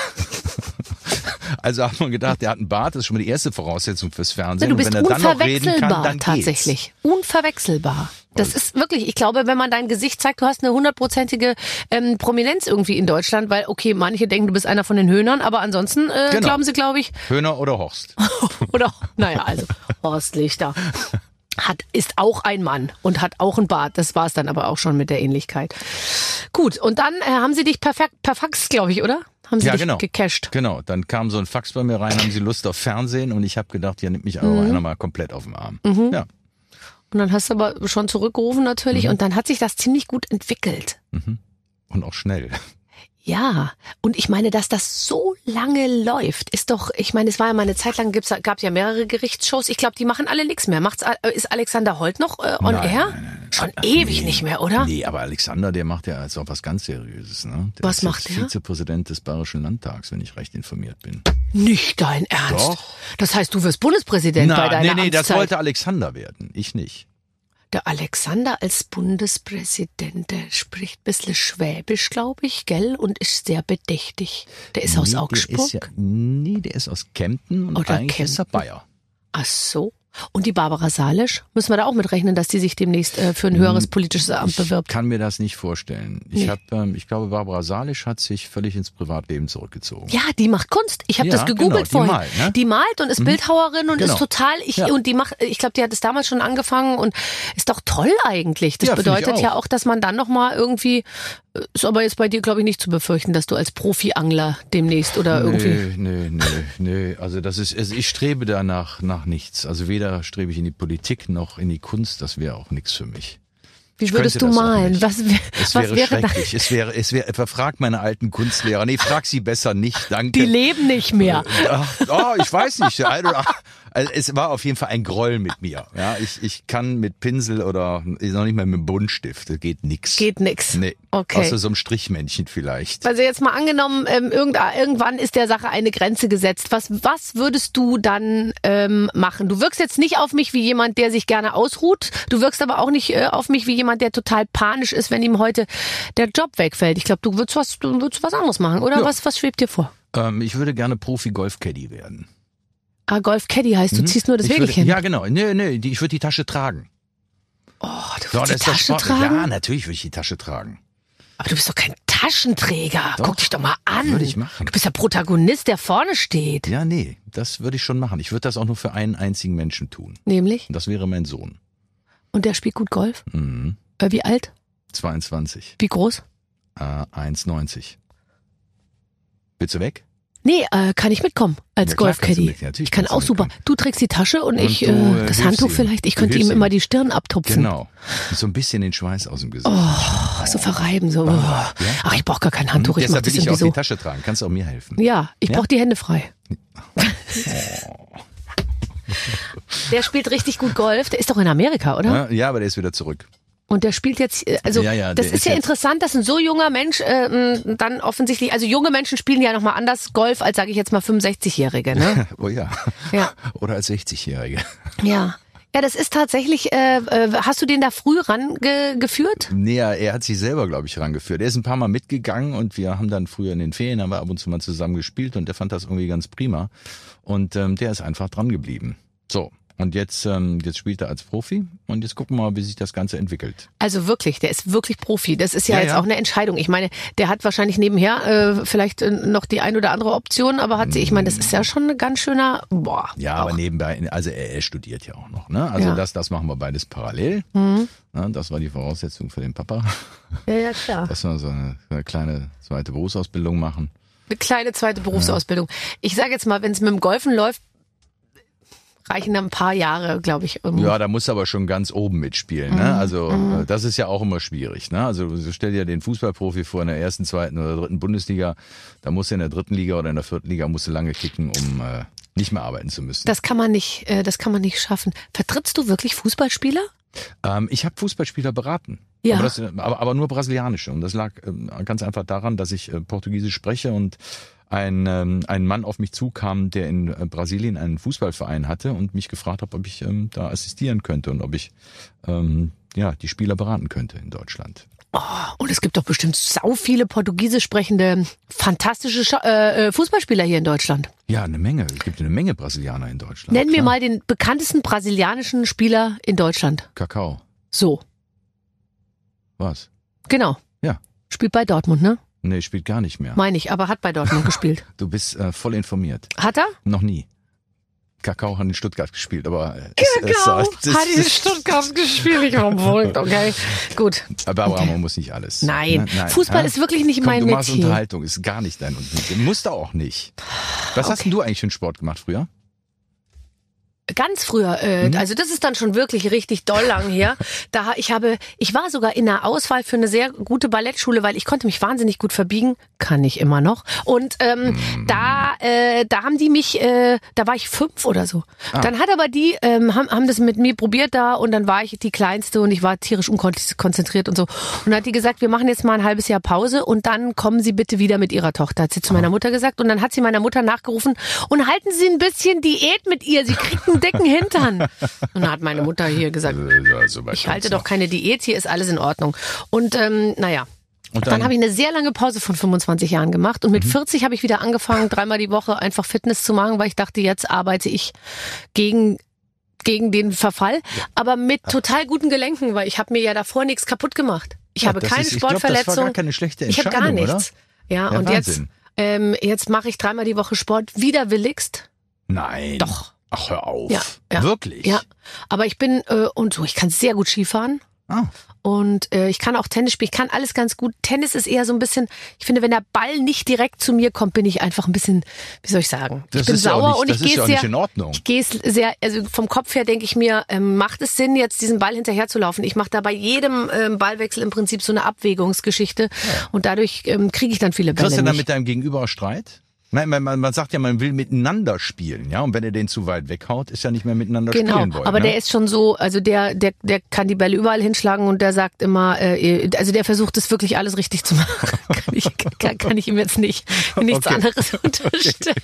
Also hat man gedacht, der hat einen Bart, das ist schon mal die erste Voraussetzung fürs Fernsehen. Du bist und wenn er dann noch reden unverwechselbar, kann, dann tatsächlich. Unverwechselbar. Das ist wirklich, ich glaube, wenn man dein Gesicht zeigt, du hast eine hundertprozentige ähm, Prominenz irgendwie in Deutschland, weil, okay, manche denken, du bist einer von den Höhnern, aber ansonsten äh, Genau. glauben sie, glaube ich. Höhner oder Horst. Oder, naja, also Horst Lichter. Hat, ist auch ein Mann und hat auch einen Bart. Das war es dann aber auch schon mit der Ähnlichkeit. Gut, und dann äh, haben sie dich perfekt, per Fax, glaube ich, oder? Haben sie Ja, dich genau. gecasht? Genau, dann kam so ein Fax bei mir rein, haben sie Lust auf Fernsehen und ich habe gedacht, ja, nimmt mich aber Mhm. einer mal komplett auf den Arm. Mhm. Ja. Und dann hast du aber schon zurückgerufen natürlich Mhm. und dann hat sich das ziemlich gut entwickelt. Mhm. Und auch schnell. Ja, und ich meine, dass das so lange läuft, ist doch, ich meine, es war ja mal eine Zeit lang, gibt's, gab's ja mehrere Gerichtsshows, ich glaube, die machen alle nichts mehr. Macht's, ist Alexander Holt noch äh, on Nein, air? nein, nein, nein. Schon Ach, ewig nee. nicht mehr, oder? Nee, aber Alexander, der macht ja jetzt auch was ganz Seriöses. Ne? Der Was ist macht jetzt der? Vizepräsident des Bayerischen Landtags, wenn ich recht informiert bin. Nicht dein Ernst. Doch. Das heißt, du wirst Bundespräsident bei Na, deiner nee, nee, das Amtszeit. wollte Alexander werden, ich nicht. Der Alexander als Bundespräsident, der spricht ein bisschen Schwäbisch, glaube ich, gell? Und ist sehr bedächtig. Der ist aus Nee, Augsburg. Der ist ja, nee, der ist aus Kempten und Oder eigentlich ist er Kempten. Bayer. Ach so. Und die Barbara Salisch? Müssen wir da auch mitrechnen, dass die sich demnächst äh, für ein höheres politisches Amt Ich bewirbt? kann mir das nicht vorstellen. Ich Nee. hab, ähm, ich glaube, Barbara Salisch hat sich völlig ins Privatleben zurückgezogen. Ja, die macht Kunst. Ich habe Ja, das gegoogelt genau, die vorhin. malt, ne? Die malt und ist Bildhauerin und Genau. ist total ich Ja. und die macht ich glaube, die hat es damals schon angefangen und ist doch toll eigentlich. Das Ja, find ich bedeutet auch. ja auch, dass man dann noch mal irgendwie ist aber jetzt bei dir glaube ich nicht zu befürchten, dass du als Profi-Angler demnächst oder irgendwie Nee, nee, nee, nee. Also das ist, also ich strebe da nach, nach nichts. Also weder strebe ich in die Politik noch in die Kunst. Das wäre auch nichts für mich. Wie Ich würdest du könnte das auch malen? nicht. Was, wär- Es was wäre, wäre da? schrecklich. Es wäre, es wäre, frag meine alten Kunstlehrer. Nee, frag sie besser nicht. Danke. Die leben nicht mehr. Ach, oh, ich weiß nicht. Also es war auf jeden Fall ein Groll mit mir. Ja, ich, ich kann mit Pinsel oder noch nicht mal mit dem Buntstift. Das geht nix. Geht nix. Nee. Okay. Außer so einem Strichmännchen vielleicht. Also jetzt mal angenommen, ähm, irgend, irgendwann ist der Sache eine Grenze gesetzt. Was, was würdest du dann ähm, machen? Du wirkst jetzt nicht auf mich wie jemand, der sich gerne ausruht. Du wirkst aber auch nicht äh, auf mich wie jemand, der total panisch ist, wenn ihm heute der Job wegfällt. Ich glaube, du würdest was, du würdest was anderes machen, oder? Ja. Was, was schwebt dir vor? Ähm, ich würde gerne Profi-Golf-Caddy werden. Ah, Golf Caddy heißt, du Mhm. ziehst nur das Ich würde, Wägelchen. ja, genau. Nee, nee, die, ich würde die Tasche tragen. Oh, du So, willst die das ist doch Tasche Sport. tragen? Ja, natürlich würde ich die Tasche tragen. Aber du bist doch kein Taschenträger. Doch. Guck dich doch mal an. Würde ich machen. Du bist der Protagonist, der vorne steht. Ja, nee, das würde ich schon machen. Ich würde das auch nur für einen einzigen Menschen tun. Nämlich? Und das wäre mein Sohn. Und der spielt gut Golf? Mhm. Äh, wie alt? zweiundzwanzig. Wie groß? Äh, eins neunzig. Willst du weg? Nee, äh, kann ich mitkommen als Ja, klar kannst du Golfcaddy. mit. Ja, natürlich Ich kann kannst du auch super. mitkommen. Du trägst die Tasche und, Und ich du, äh, äh, das hilfst Handtuch ihm. vielleicht. Ich Du könnte ihm hilfst immer ihm. die Stirn abtupfen. Genau. So ein bisschen den Schweiß aus dem Gesicht. Oh, so verreiben so. Ach, ich brauche gar kein Handtuch. Ich mach Deshalb das will ich irgendwie auch die so. Tasche tragen. Kannst du auch mir helfen? Ja, ich Ja? brauche die Hände frei. Der spielt richtig gut Golf. Der ist doch in Amerika, oder? Ja, ja, aber der ist wieder zurück. Und der spielt jetzt, äh, also Ja, ja, das der ist ist ja jetzt- interessant, dass ein so junger Mensch äh, m, dann offensichtlich, also junge Menschen spielen ja nochmal anders Golf als, sage ich jetzt mal, fünfundsechzigjährige, ne? Oh ja. Ja. Oder als sechzigjährige. Ja. Ja, das ist tatsächlich, äh, äh, hast du den da früh rangeführt? Nee, er hat sich selber, glaube ich, rangeführt. Er ist ein paar Mal mitgegangen und wir haben dann früher in den Ferien, haben wir ab und zu mal zusammen gespielt und der fand das irgendwie ganz prima. Und ähm, der ist einfach dran geblieben. So. Und jetzt, ähm, jetzt spielt er als Profi und jetzt gucken wir mal, wie sich das Ganze entwickelt. Also wirklich, der ist wirklich Profi. Das ist ja, Ja, jetzt ja. auch eine Entscheidung. Ich meine, der hat wahrscheinlich nebenher äh, vielleicht äh, noch die ein oder andere Option, aber hat sie, ich meine, das ist ja schon ein ganz schöner, boah. Ja, auch. aber nebenbei, also er, er studiert ja auch noch, ne? Also Ja. das, das machen wir beides parallel. Mhm. Ja, das war die Voraussetzung für den Papa, Ja, ja, klar. dass wir so eine, so eine kleine zweite Berufsausbildung machen. Eine kleine zweite Berufsausbildung. Ich sage jetzt mal, wenn es mit dem Golfen läuft, reichen da ein paar Jahre, glaube ich. Um Ja, da muss aber schon ganz oben mitspielen. Ne? Also äh, das ist ja auch immer schwierig. Ne? Also so stell dir den Fußballprofi vor in der ersten, zweiten oder dritten Bundesliga. Da musst du in der dritten Liga oder in der vierten Liga musst du lange kicken, um äh, nicht mehr arbeiten zu müssen. Das kann man nicht, äh, das kann man nicht schaffen. Vertrittst du wirklich Fußballspieler? Ähm, ich habe Fußballspieler beraten. Ja. Aber, das, aber, aber nur brasilianische. Und das lag ähm, ganz einfach daran, dass ich äh, Portugiesisch spreche und ein, ähm, ein Mann auf mich zukam, der in äh, Brasilien einen Fußballverein hatte und mich gefragt hat, ob ich ähm, da assistieren könnte und ob ich ähm, ja die Spieler beraten könnte in Deutschland. Oh, und es gibt doch bestimmt sau viele portugiesisch sprechende, fantastische Scha äh, Fußballspieler hier in Deutschland. Ja, eine Menge. Es gibt eine Menge Brasilianer in Deutschland. Nenn mir Klar. mal den bekanntesten brasilianischen Spieler in Deutschland. Kakao. So, Was? genau. Ja. Spielt bei Dortmund, ne? Nee, spielt gar nicht mehr. Meine ich, aber hat bei Dortmund gespielt. Du bist äh, voll informiert. Hat er? Noch nie. Kakao hat in Stuttgart gespielt, aber äh, es, Genau, es, es, hat in Stuttgart gespielt. Ich war verrückt, okay. Gut. Aber, aber Okay. man muss nicht alles. Nein, Ne? Fußball hä? ist wirklich nicht Komm, mein du machst Metier. Unterhaltung, ist gar nicht dein Unterhaltung. Musst du auch nicht. Was hast denn du eigentlich für einen Sport gemacht früher? Ganz früher, äh, Mhm. also das ist dann schon wirklich richtig doll lang her. Da ich habe, ich war sogar in der Auswahl für eine sehr gute Ballettschule, weil ich konnte mich wahnsinnig gut verbiegen, kann ich immer noch. Und ähm, Mhm. da, äh, da haben die mich, äh, da war ich fünf oder so. Ah. Dann hat aber die ähm, haben, haben das mit mir probiert da und dann war ich die Kleinste und ich war tierisch unkonzentriert und so. Und dann hat die gesagt, wir machen jetzt mal ein halbes Jahr Pause und dann kommen Sie bitte wieder mit Ihrer Tochter, hat sie zu meiner Mutter gesagt. Und dann hat sie meiner Mutter nachgerufen und halten Sie ein bisschen Diät mit ihr, sie kriegt einen dicken Hintern. Und dann hat meine Mutter hier gesagt, Also, ich halte doch keine Diät, hier ist alles in Ordnung. Und ähm, naja, Und dann habe ich eine sehr lange Pause von fünfundzwanzig Jahren gemacht und mit Mhm. vierzig habe ich wieder angefangen, dreimal die Woche einfach Fitness zu machen, weil ich dachte, jetzt arbeite ich gegen gegen den Verfall, aber mit total guten Gelenken, weil ich habe mir ja davor nichts kaputt gemacht. Ich Ja, habe das keine ist- ich glaub, Sportverletzung. das war gar keine schlechte ich habe gar Entscheidung, nichts. oder? Ja, Ja, und jetzt Wahnsinn. ähm, jetzt mache ich dreimal die Woche Sport, widerwilligst. Nein. Doch. Ach, hör auf. Ja, ja. Wirklich? Ja, aber ich bin äh, und so, ich kann sehr gut Skifahren. Ah. Und äh, ich kann auch Tennis spielen. Ich kann alles ganz gut. Tennis ist eher so ein bisschen, ich finde, wenn der Ball nicht direkt zu mir kommt, bin ich einfach ein bisschen, wie soll ich sagen? Das ich bin ist ja auch sauer nicht- und das ich ist gehe ja auch sehr, nicht in Ordnung. ich gehe sehr, also vom Kopf her denke ich mir, ähm, macht es Sinn, jetzt diesen Ball hinterher zu laufen? Ich mache da bei jedem ähm, Ballwechsel im Prinzip so eine Abwägungsgeschichte und dadurch ähm, kriege ich dann viele Bälle Kriegst du dann nicht. mit deinem Gegenüber auch Streit? Nein, man, man, man sagt ja, man will miteinander spielen, ja. Und wenn er den zu weit weghaut, ist ja nicht mehr miteinander Genau, spielen wollen. aber ne? der ist schon so, also der, der, der kann die Bälle überall hinschlagen und der sagt immer, äh, also der versucht es wirklich alles richtig zu machen. kann, ich, kann, kann ich ihm jetzt nicht nichts Okay. anderes unterstellen.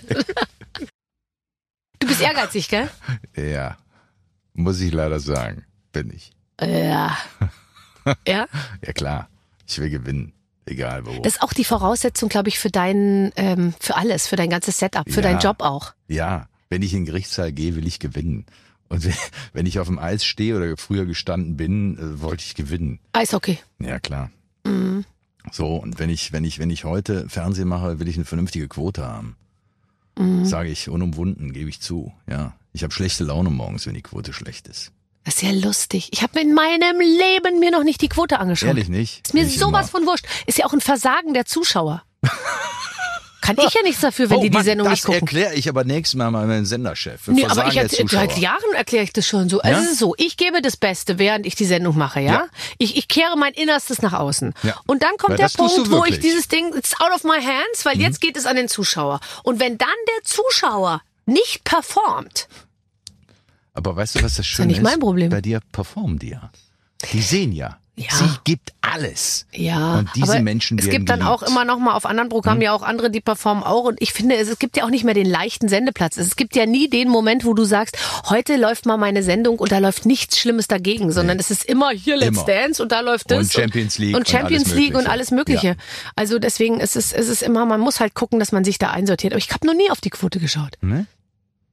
Du bist ehrgeizig, gell? Ja, muss ich leider sagen, bin ich. Ja. Ja? Ja klar, ich will gewinnen, egal wo. Das ist auch die Voraussetzung, glaube ich, für dein, ähm, für alles, für dein ganzes Setup, für Ja. deinen Job auch. Ja, wenn ich in den Gerichtssaal gehe, will ich gewinnen. Und wenn- wenn ich auf dem Eis stehe oder früher gestanden bin, äh, wollte ich gewinnen. Eishockey. Ja klar. Mhm. So, und wenn ich, wenn ich, wenn ich heute Fernsehen mache, will ich eine vernünftige Quote haben. Mhm. Sage ich unumwunden, gebe ich zu. Ja, ich habe schlechte Laune morgens, wenn die Quote schlecht ist. Das ist ja lustig. Ich habe in meinem Leben mir noch nicht die Quote angeschaut. Ehrlich nicht? Ist mir Ich sowas immer. von wurscht. Ist ja auch ein Versagen der Zuschauer. Kann ich ja nichts dafür, wenn Oh die die Mann, Sendung das nicht gucken. erkläre ich aber nächstes Mal mal meinem Senderchef. Nee, Versagen aber ich der erzähl, Zuschauer. seit Jahren erkläre ich das schon so. Also Ja? es ist so, ich gebe das Beste, während ich die Sendung mache, ja? Ja. Ich, ich kehre mein Innerstes nach außen. Ja. Und dann kommt Ja, der das tust Punkt, du wo ich wirklich. dieses Ding, it's out of my hands, weil jetzt geht es an den Zuschauer. Und wenn dann der Zuschauer nicht performt, Aber weißt du, was das ja Schöne nicht ist? mein Problem. Bei dir performen die ja. Die sehen ja. Ja. Sie gibt alles. ja, Und diese aber Menschen es werden gibt dann auch geliebt. immer noch mal auf anderen Programmen ja auch andere, die performen auch. Und ich finde, es, es gibt ja auch nicht mehr den leichten Sendeplatz. Es gibt ja nie den Moment, wo du sagst, heute läuft mal meine Sendung und da läuft nichts Schlimmes dagegen, sondern es ist immer hier Let's Immer. Dance und da läuft das Und Champions League und und Champions alles League und Mögliche. alles Mögliche. Ja. Also deswegen ist es, ist es immer, man muss halt gucken, dass man sich da einsortiert. Aber ich habe noch nie auf die Quote geschaut. Ne?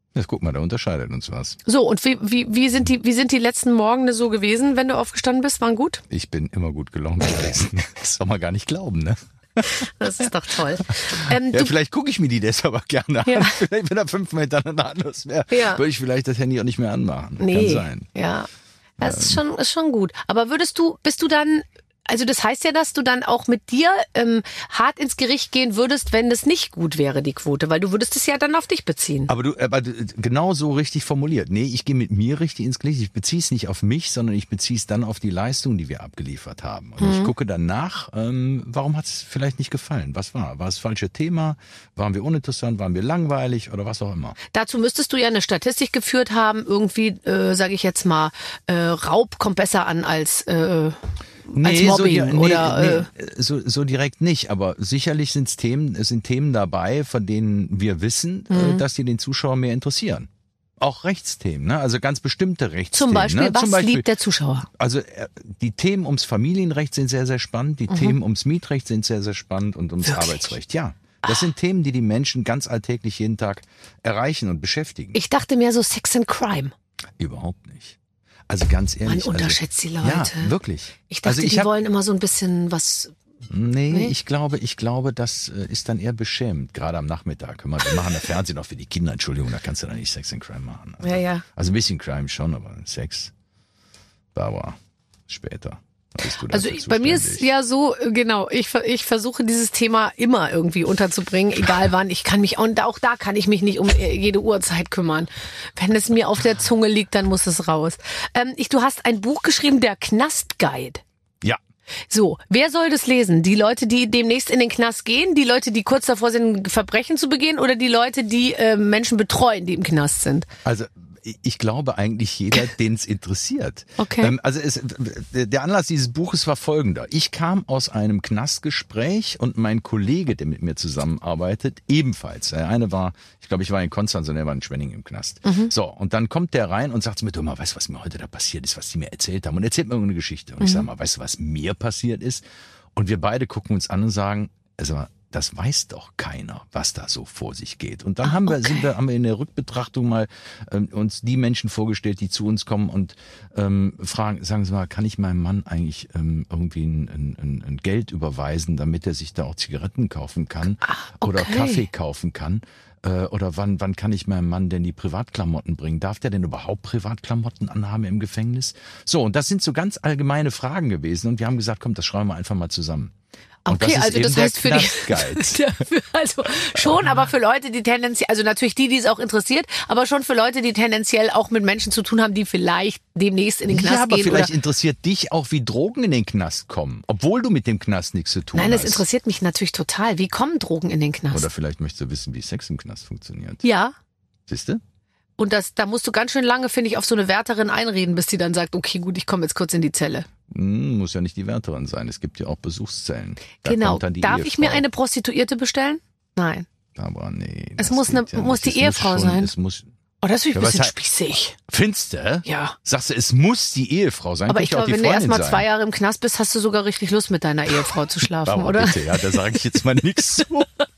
Jetzt guck mal, da unterscheidet uns was. So, und wie, wie, wie, sind die, wie sind die letzten Morgen so gewesen, wenn du aufgestanden bist? Waren gut? Ich bin immer gut gelaunt gewesen. Das soll man gar nicht glauben, ne? Das ist doch toll. Ähm, ja, du, vielleicht gucke ich mir die deshalb aber gerne an. Ja. Vielleicht, wenn er fünfmal hintereinander anders wäre, Ja. würde ich vielleicht das Handy auch nicht mehr anmachen. nee. Kann sein. Ja. Das ist schon, ist schon gut. Aber würdest du, bist du dann, also das heißt ja, dass du dann auch mit dir ähm, hart ins Gericht gehen würdest, wenn das nicht gut wäre, die Quote, weil du würdest es ja dann auf dich beziehen. Aber du, aber du- genau so richtig formuliert. Nee, ich gehe mit mir richtig ins Gericht. Ich beziehe es nicht auf mich, sondern ich beziehe es dann auf die Leistung, die wir abgeliefert haben. Und Mhm. ich gucke danach, ähm, warum hat es vielleicht nicht gefallen? Was war? War es das falsche Thema? Waren wir uninteressant? Waren wir langweilig? Oder was auch immer? Dazu müsstest du ja eine Statistik geführt haben, irgendwie, äh, sage ich jetzt mal, äh, Raub kommt besser an als äh, als Mobbing so, di- nee, oder nee, so, so direkt nicht, aber sicherlich sind's Themen, es sind Themen dabei, von denen wir wissen, Mhm. äh, dass die den Zuschauer mehr interessieren. Auch Rechtsthemen, ne? Also ganz bestimmte Rechtsthemen. zum Beispiel, ne? was Zum Beispiel, liebt der Zuschauer? Also äh, die Themen ums Familienrecht sind sehr, sehr spannend, die Themen ums Mietrecht sind sehr, sehr spannend und ums Mhm. Wirklich? Arbeitsrecht, ja. Das sind Themen, die die Menschen ganz alltäglich jeden Tag erreichen und beschäftigen. Ich dachte mehr so Sex and Crime. Überhaupt nicht. Also ganz Man ehrlich. unterschätzt die also, Leute. Ja, wirklich. Ich dachte, also ich die hab, wollen immer so ein bisschen was. Nee, Nee? ich glaube, ich glaube, das äh, ist dann eher beschämend, gerade am Nachmittag. Hör mal, wir machen das Fernsehen auch für die Kinder, Entschuldigung, da kannst du dann nicht Sex and Crime machen. Also, Ja, ja. also ein bisschen Crime schon, aber Sex, Barbara, später. Da bist du Also dafür ich, bei mir ist zuständig. ja so, äh, genau, ich, ver- ich versuche dieses Thema immer irgendwie unterzubringen, egal wann. Ich kann mich, und auch da kann ich mich nicht um äh, jede Uhrzeit kümmern. Wenn es mir auf der Zunge liegt, dann muss es raus. Ähm, ich, du hast ein Buch geschrieben, der Knastguide. Ja, So, wer soll das lesen? Die Leute, die demnächst in den Knast gehen, die Leute, die kurz davor sind, Verbrechen zu begehen, oder die Leute, die äh, Menschen betreuen, die im Knast sind? also ich glaube eigentlich jeder, den es interessiert. Okay. Ähm, also es, der Anlass dieses Buches war folgender. Ich kam aus einem Knastgespräch und mein Kollege, der mit mir zusammenarbeitet, ebenfalls. Der eine war, ich glaube, ich war in Konstanz und er war in Schwenning im Knast. So, und dann kommt der rein und sagt zu mir, du mal, weißt du, was mir heute da passiert ist, was die mir erzählt haben? Und erzählt mir irgendeine Geschichte. Und ich sage mal, weißt du, was mir passiert ist? Und wir beide gucken uns an und sagen, also das weiß doch keiner, was da so vor sich geht. Und dann Ah, haben wir, okay. sind wir, haben wir in der Rückbetrachtung mal ähm, uns die Menschen vorgestellt, die zu uns kommen und ähm, fragen, sagen Sie mal, kann ich meinem Mann eigentlich ähm, irgendwie ein, ein, ein Geld überweisen, damit er sich da auch Zigaretten kaufen kann oder okay. Kaffee kaufen kann? Äh, Oder wann, wann kann ich meinem Mann denn die Privatklamotten bringen? Darf der denn überhaupt Privatklamotten anhaben im Gefängnis? So, und das sind so ganz allgemeine Fragen gewesen. Und wir haben gesagt, komm, das schreiben wir einfach mal zusammen. Und Okay, das ist also eben das der heißt für die, Knastguide. Dafür- also schon, aber für Leute, die tendenziell, also natürlich die, die es auch interessiert, aber schon für Leute, die tendenziell auch mit Menschen zu tun haben, die vielleicht demnächst in den Knast Ja, aber gehen. vielleicht Oder, interessiert dich auch, wie Drogen in den Knast kommen, obwohl du mit dem Knast nichts zu tun nein, das hast. interessiert mich natürlich total. Wie kommen Drogen in den Knast? Oder vielleicht möchtest du wissen, wie Sex im Knast funktioniert. Ja. Siehst du? Und das, da musst du ganz schön lange, finde ich, auf so eine Wärterin einreden, bis die dann sagt, okay, gut, ich komme jetzt kurz in die Zelle. Hm, muss ja nicht die Wärterin sein. Es gibt ja auch Besuchszellen. Da Genau. kommt dann die Darf ich mir Ehefrau. eine Prostituierte bestellen? Nein. Aber nee. Es das muss geht eine- ja muss nicht. die Es Ehefrau schon, sein. Es muss, Oh, das finde ich Ja, ein was bisschen hat- spießig. Findste? Ja. Sagst du, es muss die Ehefrau sein? Aber Könnte ich auch glaube, die wenn du erst Freundin mal sein. zwei Jahre im Knast bist, hast du sogar richtig Lust, mit deiner Ehefrau zu schlafen, Aber oder? bitte, ja, da sage ich jetzt mal nichts zu.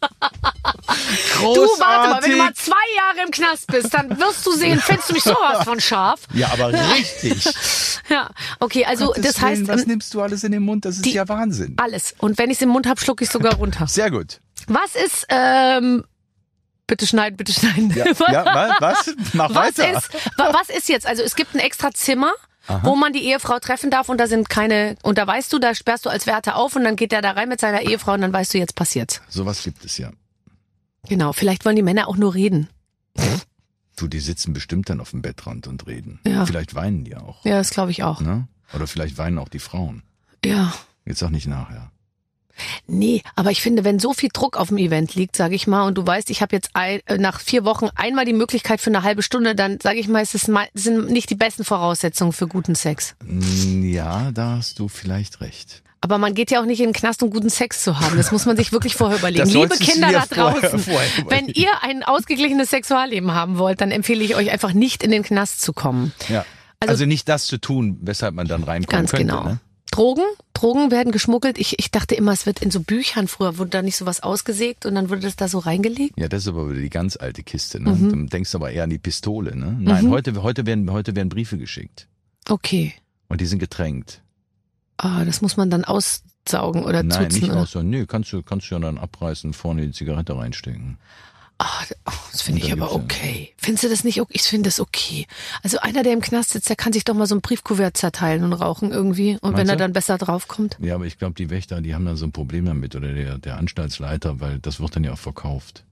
Du, warte mal, wenn du mal zwei Jahre im Knast bist, dann wirst du sehen, findest du mich sowas von scharf. Ja, aber richtig. Ja, okay, also Gottes das heißt Willen, was ähm, nimmst du alles in den Mund? Das ist die- ja Wahnsinn. alles. Und wenn ich es im Mund habe, schlucke ich sogar runter. Sehr gut. Was ist, ähm, bitte schneiden, bitte schneiden. Ja, ja wa- was? Mach Was weiter. ist, wa- was ist jetzt? Also es gibt ein extra Zimmer, wo man die Ehefrau treffen darf und da sind keine, und da weißt du, da sperrst du als Wärter auf und dann geht der da rein mit seiner Ehefrau und dann weißt du, jetzt passiert's. Sowas gibt es ja. Genau, vielleicht wollen die Männer auch nur reden. Du, die sitzen bestimmt dann auf dem Bettrand und reden. Ja. Vielleicht weinen die auch. Ja, das glaube ich auch. Ne? Oder vielleicht weinen auch die Frauen. Ja. Jetzt auch nicht nachher. Nee, aber ich finde, wenn so viel Druck auf dem Event liegt, sage ich mal, und du weißt, ich habe jetzt ein, äh, nach vier Wochen einmal die Möglichkeit für eine halbe Stunde, dann sage ich mal, es ist mal, es sind nicht die besten Voraussetzungen für guten Sex. Mm, Ja, da hast du vielleicht recht. Aber man geht ja auch nicht in den Knast, um guten Sex zu haben. Das muss man sich wirklich vorher überlegen. Das Liebe solltest du Kinder dir da vorher- draußen, vorher wenn überlegen. ihr ein ausgeglichenes Sexualleben haben wollt, dann empfehle ich euch einfach nicht in den Knast zu kommen. Ja. Also- Also, nicht das zu tun, weshalb man dann reinkommen Ganz könnte. genau. Ne? Drogen? Drogen werden geschmuggelt. Ich, ich dachte immer, es wird in so Büchern früher, wurde da nicht sowas ausgesägt und dann wurde das da so reingelegt? Ja, das ist aber wieder die ganz alte Kiste. Ne? Mhm. Du denkst aber eher an die Pistole. Ne? Nein, Mhm. heute, heute, werden, heute werden Briefe geschickt. Okay. Und die sind getränkt. Ah, das muss man dann aussaugen oder Nein, zutzen, nicht oder? aussaugen. Nö, kannst du, kannst du ja dann abreißen, vorne die Zigarette reinstecken. Ah, das finde Und ich dann aber gibt's ja- okay. Findest du das nicht okay? Ich finde das okay. Also einer, der im Knast sitzt, der kann sich doch mal so ein Briefkuvert zerteilen und rauchen irgendwie. Und Meinst wenn er du? dann besser draufkommt. Ja, aber ich glaube, die Wächter, die haben da so ein Problem damit oder der, der Anstaltsleiter, weil das wird dann ja auch verkauft.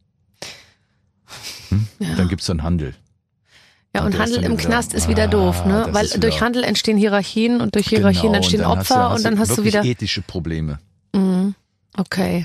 Hm? Ja. Dann gibt's dann Handel. Ja, Und und der ist Handel dann im wieder- Knast ist Ah, wieder doof, ne? das Weil ist wieder- durch Handel entstehen Hierarchien und durch Hierarchien Genau, entstehen und dann Opfer hast du, hast und dann du hast du wirklich wieder. ethische Probleme. Mhm. Okay.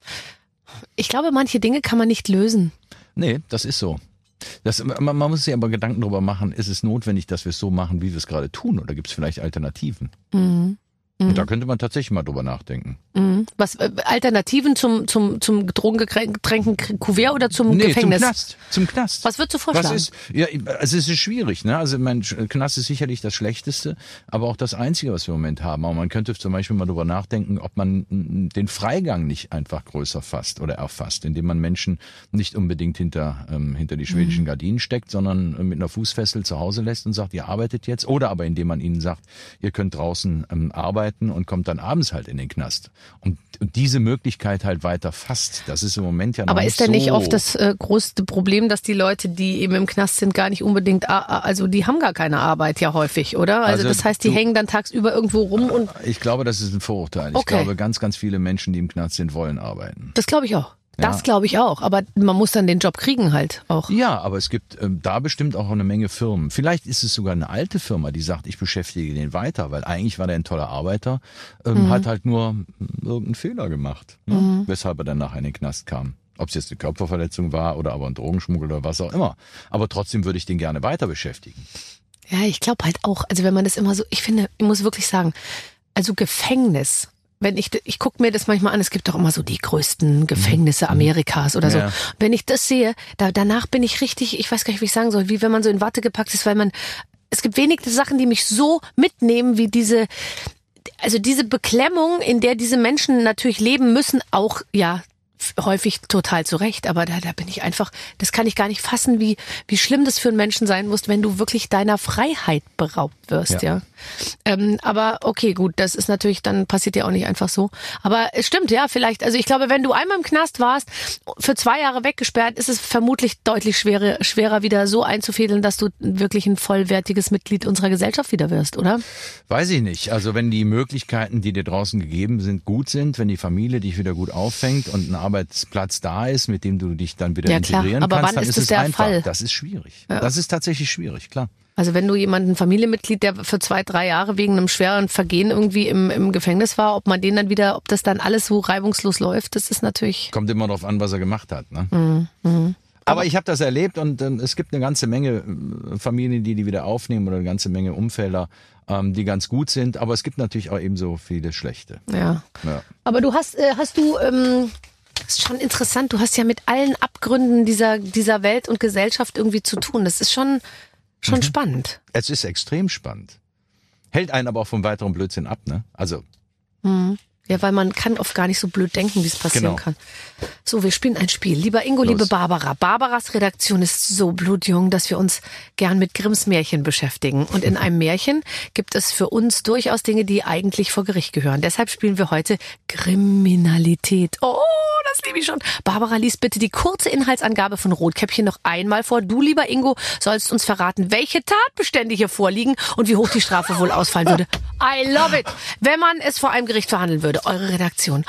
Ich glaube, manche Dinge kann man nicht lösen. Nee, das ist so. Das, man, man muss sich aber Gedanken darüber machen, ist es notwendig, dass wir es so machen, wie wir es gerade tun, oder gibt es vielleicht Alternativen? Mhm. Und da könnte man tatsächlich mal drüber nachdenken. Mhm. Was äh, Alternativen zum zum zum drogengetränkten Kuvert oder zum Nee, Gefängnis? zum Knast. Zum Knast. Was würdest du vorschlagen? Was ist, ja, also es ist schwierig, ne? Also mein Knast ist sicherlich das Schlechteste, aber auch das Einzige, was wir im Moment haben. Aber man könnte zum Beispiel mal drüber nachdenken, ob man den Freigang nicht einfach größer fasst oder erfasst, indem man Menschen nicht unbedingt hinter, ähm, hinter die schwedischen Gardinen steckt, sondern mit einer Fußfessel zu Hause lässt und sagt, ihr arbeitet jetzt. Oder aber indem man ihnen sagt, ihr könnt draußen ähm, arbeiten und kommt dann abends halt in den Knast. Und, und diese Möglichkeit halt weiter fasst, das ist im Moment ja noch Aber nicht ist denn so. nicht oft das äh, größte Problem, dass die Leute, die eben im Knast sind, gar nicht unbedingt, also die haben gar keine Arbeit ja häufig, oder? Also, Also das heißt, die du- hängen dann tagsüber irgendwo rum und Ich glaube, das ist ein Vorurteil. Ich Okay. glaube, ganz, ganz viele Menschen, die im Knast sind, wollen arbeiten. das glaube ich auch. Das Ja. glaube ich auch. Aber man muss dann den Job kriegen halt auch. Ja, aber es gibt ähm, da bestimmt auch eine Menge Firmen. Vielleicht ist es sogar eine alte Firma, die sagt, ich beschäftige den weiter, weil eigentlich war der ein toller Arbeiter, ähm, hat halt nur irgendeinen Fehler gemacht, ne? Weshalb er dann nachher in den Knast kam. Ob es jetzt eine Körperverletzung war oder aber ein Drogenschmuggel oder was auch immer. Aber trotzdem würde ich den gerne weiter beschäftigen. Ja, ich glaube halt auch. Also wenn man das immer so, ich finde, ich muss wirklich sagen, also Gefängnis. Wenn ich, ich gucke mir das manchmal an, es gibt doch immer so die größten Gefängnisse Amerikas oder so. Ja. Wenn ich das sehe, da, danach bin ich richtig, ich weiß gar nicht, wie ich sagen soll, wie wenn man so in Watte gepackt ist, weil man, es gibt wenige Sachen, die mich so mitnehmen, wie diese, also diese Beklemmung, in der diese Menschen natürlich leben müssen, auch, ja, häufig total zu Recht, aber da, da bin ich einfach, das kann ich gar nicht fassen, wie, wie schlimm das für einen Menschen sein muss, wenn du wirklich deiner Freiheit beraubt wirst, ja. Ja. Ähm, aber okay, gut, das ist natürlich, dann passiert ja auch nicht einfach so. Aber es stimmt, ja, vielleicht, also ich glaube, wenn du einmal im Knast warst, für zwei Jahre weggesperrt, ist es vermutlich deutlich schwerer, schwerer wieder so einzufädeln, dass du wirklich ein vollwertiges Mitglied unserer Gesellschaft wieder wirst, oder? Weiß ich nicht. Also wenn die Möglichkeiten, die dir draußen gegeben sind, gut sind, wenn die Familie dich wieder gut auffängt und ein Arbeitsplatz da ist, mit dem du dich dann wieder Ja, klar. integrieren Aber kannst, wann dann ist ist das es der einfach. Fall? Das ist schwierig. Ja. Das ist tatsächlich schwierig, klar. Also wenn du jemanden, ein Familienmitglied, der für zwei, drei Jahre wegen einem schweren Vergehen irgendwie im, im Gefängnis war, ob man den dann wieder, ob das dann alles so reibungslos läuft, das ist natürlich... Kommt immer darauf an, was er gemacht hat. Ne? Mhm, mhm. Aber ich habe das erlebt und ähm, es gibt eine ganze Menge äh, Familien, die die wieder aufnehmen oder eine ganze Menge Umfelder, ähm, die ganz gut sind. Aber es gibt natürlich auch ebenso viele schlechte. Ja. Ja. Aber du hast, äh, hast du, ähm, das ist schon interessant, du hast ja mit allen Abgründen dieser, dieser Welt und Gesellschaft irgendwie zu tun. Das ist schon, schon Mhm. spannend. Es ist extrem spannend. Hält einen aber auch vom weiteren Blödsinn ab. Ne? Also Mhm. Ja, weil man kann oft gar nicht so blöd denken, wie es passieren Genau. kann. So, wir spielen ein Spiel. Lieber Ingo, Los. liebe Barbara. Barbaras Redaktion ist so blutjung, dass wir uns gern mit Grimms Märchen beschäftigen. Und in einem Märchen gibt es für uns durchaus Dinge, die eigentlich vor Gericht gehören. Deshalb spielen wir heute Kriminalität. Oh, das liebe ich schon. Barbara, lies bitte die kurze Inhaltsangabe von Rotkäppchen noch einmal vor. Du, lieber Ingo, sollst uns verraten, welche Tatbestände hier vorliegen und wie hoch die Strafe wohl ausfallen würde. I love it. Wenn man es vor einem Gericht verhandeln würde. Eure Redaktion.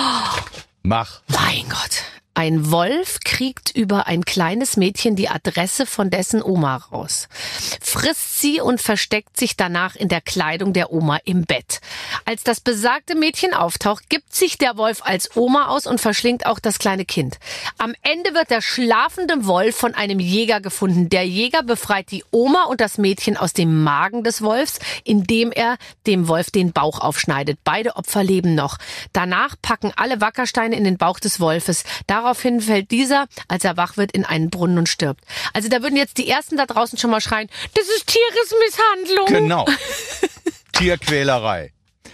mach. Mein Gott. Ein Wolf kriegt über ein kleines Mädchen die Adresse von dessen Oma raus, frisst sie und versteckt sich danach in der Kleidung der Oma im Bett. Als das besagte Mädchen auftaucht, gibt sich der Wolf als Oma aus und verschlingt auch das kleine Kind. Am Ende wird der schlafende Wolf von einem Jäger gefunden. Der Jäger befreit die Oma und das Mädchen aus dem Magen des Wolfs, indem er dem Wolf den Bauch aufschneidet. Beide Opfer leben noch. Danach packen alle Wackersteine in den Bauch des Wolfes. Daraufhin fällt dieser, als er wach wird, in einen Brunnen und stirbt. Also da würden jetzt die Ersten da draußen schon mal schreien, das ist Tieresmisshandlung. Genau. Tierquälerei.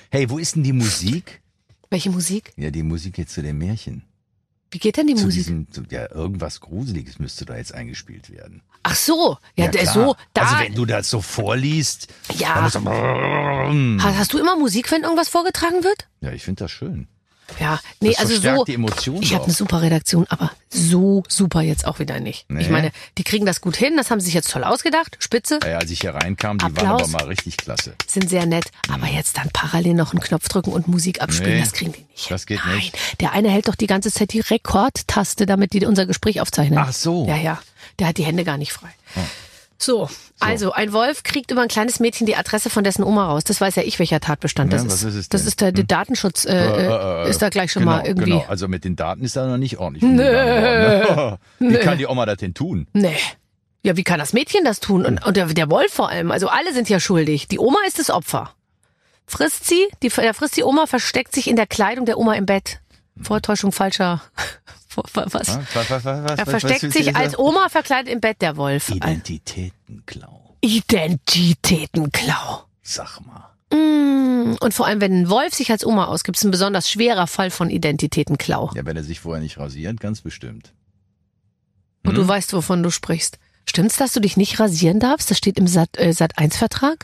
Hey, wo ist denn die Musik? Welche Musik? Ja, die Musik jetzt zu dem Märchen. Wie geht denn die zu Musik? Diesem, zu, ja, irgendwas Gruseliges müsste da jetzt eingespielt werden. Ach so, ja, Ja, der klar. so, da. Also wenn du das so vorliest, Ja. dann musst du, hast, hast du immer Musik, wenn irgendwas vorgetragen wird? ja, ich finde das schön. Ja, nee, Das also verstärkt so. die Emotionen Ich habe doch. eine super Redaktion, aber so super jetzt auch wieder nicht. Nee. Ich meine, die kriegen das gut hin, das haben sie sich jetzt toll ausgedacht. Spitze, Ja, als ich hier reinkam, die waren Applaus. aber mal richtig klasse. sind sehr nett. Aber jetzt dann parallel noch einen Knopf drücken und Musik abspielen, Nee, das kriegen die nicht. das geht Nein. nicht. Der eine hält doch die ganze Zeit die Rekordtaste, damit die unser Gespräch aufzeichnen. Ach so. Ja, ja. Der hat die Hände gar nicht frei. So, also ein Wolf kriegt über ein kleines Mädchen die Adresse von dessen Oma raus. Das weiß ja ich, welcher Tatbestand Ja, das was ist. ist es das denn? ist der, der Datenschutz, äh, äh, äh, ist da gleich schon genau, mal irgendwie. Genau. Also mit den Daten ist da noch nicht ordentlich umgegangen worden. Wie kann die Oma das denn tun? Nee. Ja, wie kann das Mädchen das tun? Und, und der, der Wolf vor allem. Also alle sind ja schuldig. Die Oma ist das Opfer. Frisst sie, die, der frisst die Oma, versteckt sich in der Kleidung der Oma im Bett. Vortäuschung falscher. Was? Was, was, was, was, Er was, versteckt was, sich was, als Oma verkleidet im Bett, der Wolf. Identitätenklau. Identitätenklau. Sag mal. Mm, Und vor allem, wenn ein Wolf sich als Oma ausgibt, ist ein besonders schwerer Fall von Identitätenklau. Ja, wenn er sich vorher nicht rasiert, ganz bestimmt. Und du weißt, wovon du sprichst. Stimmt's, dass du dich nicht rasieren darfst? Das steht im Sat, äh, Sat eins Vertrag?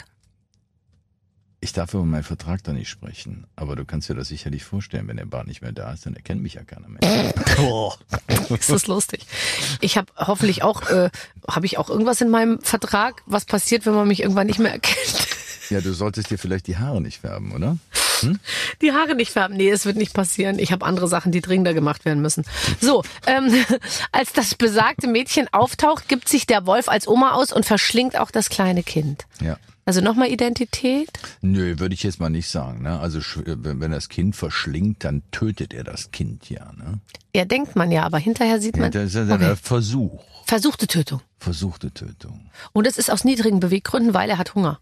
Ich darf über meinen Vertrag da nicht sprechen, aber du kannst dir das sicherlich vorstellen, wenn der Bart nicht mehr da ist, dann erkennt mich ja keiner mehr. Oh. Ist das lustig. Ich habe hoffentlich auch, äh, habe ich auch irgendwas in meinem Vertrag, was passiert, wenn man mich irgendwann nicht mehr erkennt? Ja, du solltest dir vielleicht die Haare nicht färben, oder? Hm? Die Haare nicht färben. Nee, es wird nicht passieren. Ich habe andere Sachen, die dringender gemacht werden müssen. So, ähm, als das besagte Mädchen auftaucht, gibt sich der Wolf als Oma aus und verschlingt auch das kleine Kind. Ja. Also nochmal Identität? Nö, würde ich jetzt mal nicht sagen. Ne? Also sch- wenn wenn das Kind verschlingt, dann tötet er das Kind ja. Ne? Ja, denkt man ja, aber hinterher sieht Ja, man. das ist ja Okay. der Versuch. Versuchte Tötung. Versuchte Tötung. Und es ist aus niedrigen Beweggründen, weil er hat Hunger.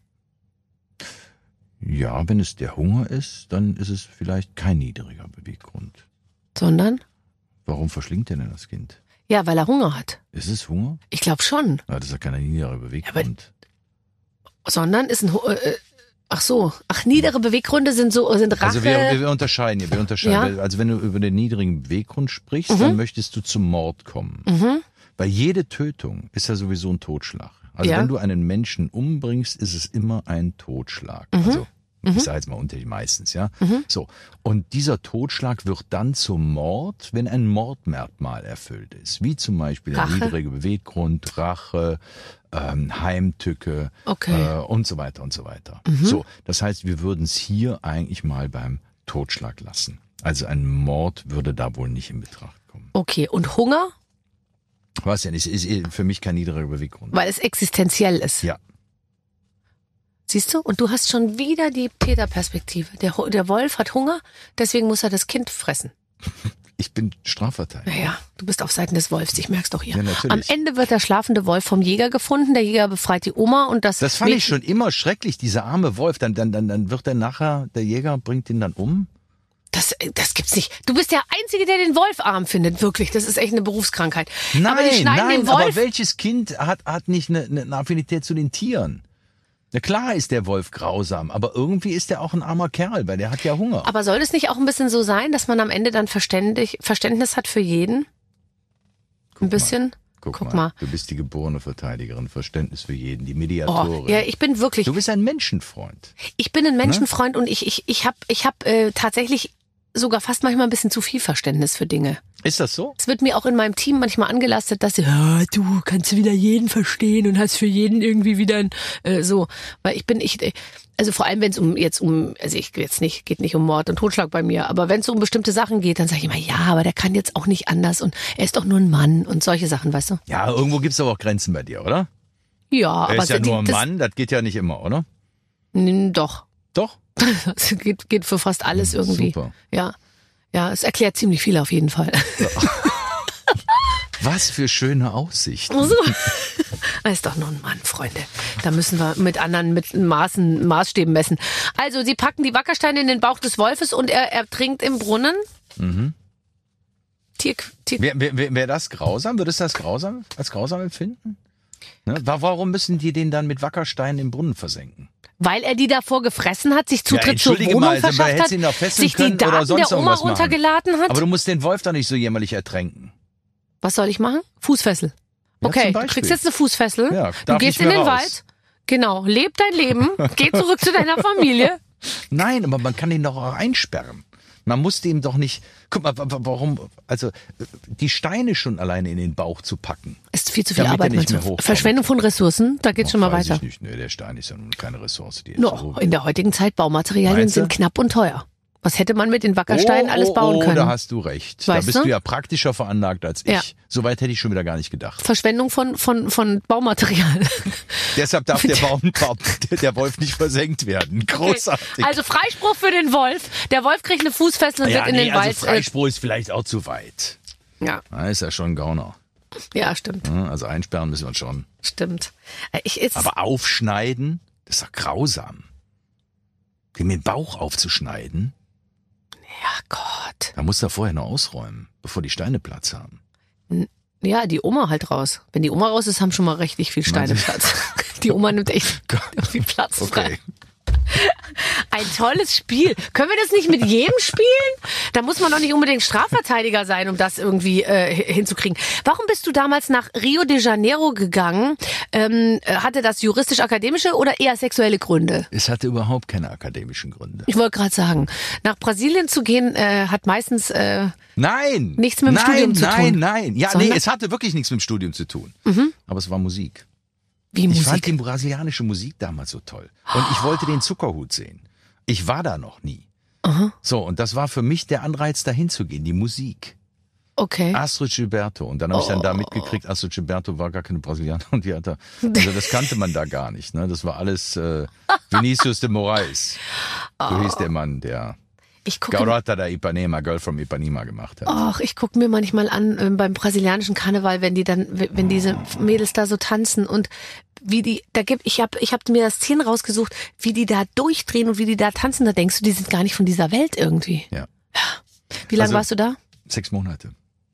Ja, wenn es der Hunger ist, dann ist es vielleicht kein niedriger Beweggrund. Sondern? Warum verschlingt er denn das Kind? Ja, weil er Hunger hat. Ist es Hunger? Ich glaube schon. Ja, das ist ja kein niedriger Beweggrund. Sondern ist ein Hu- äh, ach so, ach niedere Beweggründe sind so sind Rache. Also wir, wir unterscheiden hier, wir unterscheiden. Also wenn du über den niedrigen Beweggrund sprichst, Mhm. dann möchtest du zum Mord kommen. Mhm. Weil jede Tötung ist ja sowieso ein Totschlag. Also Ja. wenn du einen Menschen umbringst, ist es immer ein Totschlag. Mhm. Also ich sage jetzt mal unter die meistens, ja. Mhm. So. Und dieser Totschlag wird dann zum Mord, wenn ein Mordmerkmal erfüllt ist. Wie zum Beispiel der Rache? niedrige Beweggrund, Rache, ähm, Heimtücke Okay. äh, und so weiter und so weiter. So, das heißt, wir würden es hier eigentlich mal beim Totschlag lassen. Also ein Mord würde da wohl nicht in Betracht kommen. Okay, und Hunger, Was denn? Es ist für mich kein niedriger Beweggrund. weil es existenziell ist. Ja. Siehst du? Und du hast schon wieder die Täterperspektive. Der, Hu- der Wolf hat Hunger, deswegen muss er das Kind fressen. Ich bin Strafverteidiger. Naja, du bist auf Seiten des Wolfs, ich merk's doch hier. Ja, natürlich. Am Ende wird der schlafende Wolf vom Jäger gefunden, der Jäger befreit die Oma und das Das fand ich Mädchen- schon immer schrecklich, dieser arme Wolf. Dann, dann, dann, dann wird er nachher, der Jäger bringt ihn dann um. Das, das gibt's nicht. Du bist der Einzige, der den Wolf arm findet, wirklich. Das ist echt eine Berufskrankheit. Nein, aber die schneiden nein, den aber Wolf. welches Kind hat, hat nicht eine, eine Affinität zu den Tieren? Na klar ist der Wolf grausam, aber irgendwie ist er auch ein armer Kerl, weil der hat ja Hunger. Aber soll es nicht auch ein bisschen so sein, dass man am Ende dann verständig, Verständnis hat für jeden? Ein bisschen? Mal, guck, Guck mal, mal. du bist die geborene Verteidigerin, Verständnis für jeden, die Oh, Mediatorin. ja, ich bin wirklich, Du bist ein Menschenfreund. ich bin ein Menschenfreund und ich, ich, ich habe ich hab, äh, tatsächlich sogar fast manchmal ein bisschen zu viel Verständnis für Dinge. Ist das so? Es wird mir auch in meinem Team manchmal angelastet, dass sie, ja, du kannst wieder jeden verstehen und hast für jeden irgendwie wieder ein, äh, so, weil ich bin, ich, äh, also vor allem wenn es um jetzt um, also ich jetzt nicht, geht nicht um Mord und Totschlag bei mir, aber wenn es um bestimmte Sachen geht, dann sage ich immer, ja, aber der kann jetzt auch nicht anders und er ist doch nur ein Mann und solche Sachen, weißt du? Ja, irgendwo gibt's aber auch Grenzen bei dir, oder? Ja, Er aber ist ja die- nur ein das, Mann, das geht ja nicht immer, oder? n- doch, Doch? das geht, geht für fast alles irgendwie. Super. Ja, ja, es erklärt ziemlich viel auf jeden Fall. Was für schöne Aussichten. So. Er ist doch nur ein Mann, Freunde. Da müssen wir mit anderen mit Maßen, Maßstäben messen. Also, sie packen die Wackersteine in den Bauch des Wolfes und er ertrinkt im Brunnen. Mhm. Tier, Tier, Wäre wär, wär, wär das grausam? Würdest du das grausam als grausam empfinden? Ne? Warum müssen die den dann mit Wackersteinen im Brunnen versenken? Weil er die davor gefressen hat, sich Zutritt ja, zur Wohnung mal, verschafft hat, ihn doch sich können die Daten oder sonst der Oma irgendwas runtergeladen hat. Aber du musst den Wolf doch nicht so jämmerlich ertränken. Was soll ich machen? Fußfessel. Ja, Okay, zum du Beispiel. kriegst jetzt eine Fußfessel, Ja, du darf gehst nicht in den mehr raus. Wald, genau, leb dein Leben, geh zurück zu deiner Familie. Nein, aber man kann ihn doch auch einsperren. Man muss dem doch nicht, guck mal, warum, also die Steine schon alleine in den Bauch zu packen. Ist viel zu viel Damit er Arbeit. nicht meinst du? mehr hochkommt. Verschwendung von Ressourcen, da geht's schon mal Weiß weiter. Ich nicht. Nee, der Stein ist ja nun keine Ressource. Die ist No, so in der heutigen Zeit, Baumaterialien Meinst du? sind knapp und teuer. Was hätte man mit den Wackersteinen oh, alles oh, bauen oh, können? Da hast du recht. Weißt da bist du? du ja praktischer veranlagt als ich. Ja. Soweit hätte ich schon wieder gar nicht gedacht. Verschwendung von, von, von Baumaterial. Deshalb darf der, Baum, Baum, der Wolf nicht versenkt werden. Großartig. Okay. Also Freispruch für den Wolf. Der Wolf kriegt eine Fußfessel und ja, wird in nee, den also Wald. Freispruch ist vielleicht auch zu weit. Äh, ja, Da ist ja schon ein Gauner. ja, stimmt. Ja, Also einsperren müssen wir schon. Stimmt. Äh, Ich, jetzt, Aber aufschneiden, das ist doch grausam. Dem den Bauch aufzuschneiden, ja, Gott. da muss er vorher noch ausräumen, bevor die Steine Platz haben. Ja, die Oma halt raus. Wenn die Oma raus ist, haben schon mal richtig viel Steine Meinst du? Platz. Die Oma nimmt echt viel Platz frei. Okay. Ein tolles Spiel. Können wir das nicht mit jedem spielen? Da muss man doch nicht unbedingt Strafverteidiger sein, um das irgendwie äh, hinzukriegen. Warum bist du damals nach Rio de Janeiro gegangen? Ähm, hatte das juristisch-akademische oder eher sexuelle Gründe? Es hatte überhaupt keine akademischen Gründe. Ich wollte gerade sagen, nach Brasilien zu gehen, äh, hat meistens äh, Nein! Nichts mit dem nein, Studium zu nein, tun. Nein, nein. Ja, Sondern? nee, es hatte wirklich nichts mit dem Studium zu tun. Aber es war Musik. wie Ich fand die Musik. brasilianische Musik damals so toll. Und ich wollte den Zuckerhut sehen. Ich war da noch nie. Aha, So, und das war für mich der Anreiz, dahin zu gehen, die Musik. okay. Astrid Gilberto. Und dann habe ich dann da mitgekriegt, Astrid Gilberto war gar keine Brasilianerin. Und die hat da, also das kannte man da gar nicht. Ne? Das war alles äh, Vinicius de Moraes. So hieß der Mann, der Ich gucke Garota da Ipanema, Girl from Ipanema gemacht hat. Ach, ich gucke mir manchmal an ähm, beim brasilianischen Karneval, wenn die dann, wenn diese Mädels da so tanzen und wie die, da gibt, ich habe, ich habe mir das Szenen rausgesucht, wie die da durchdrehen und wie die da tanzen. Da denkst du, die sind gar nicht von dieser Welt irgendwie. Ja. Wie lange Also- warst du da? Sechs Monate.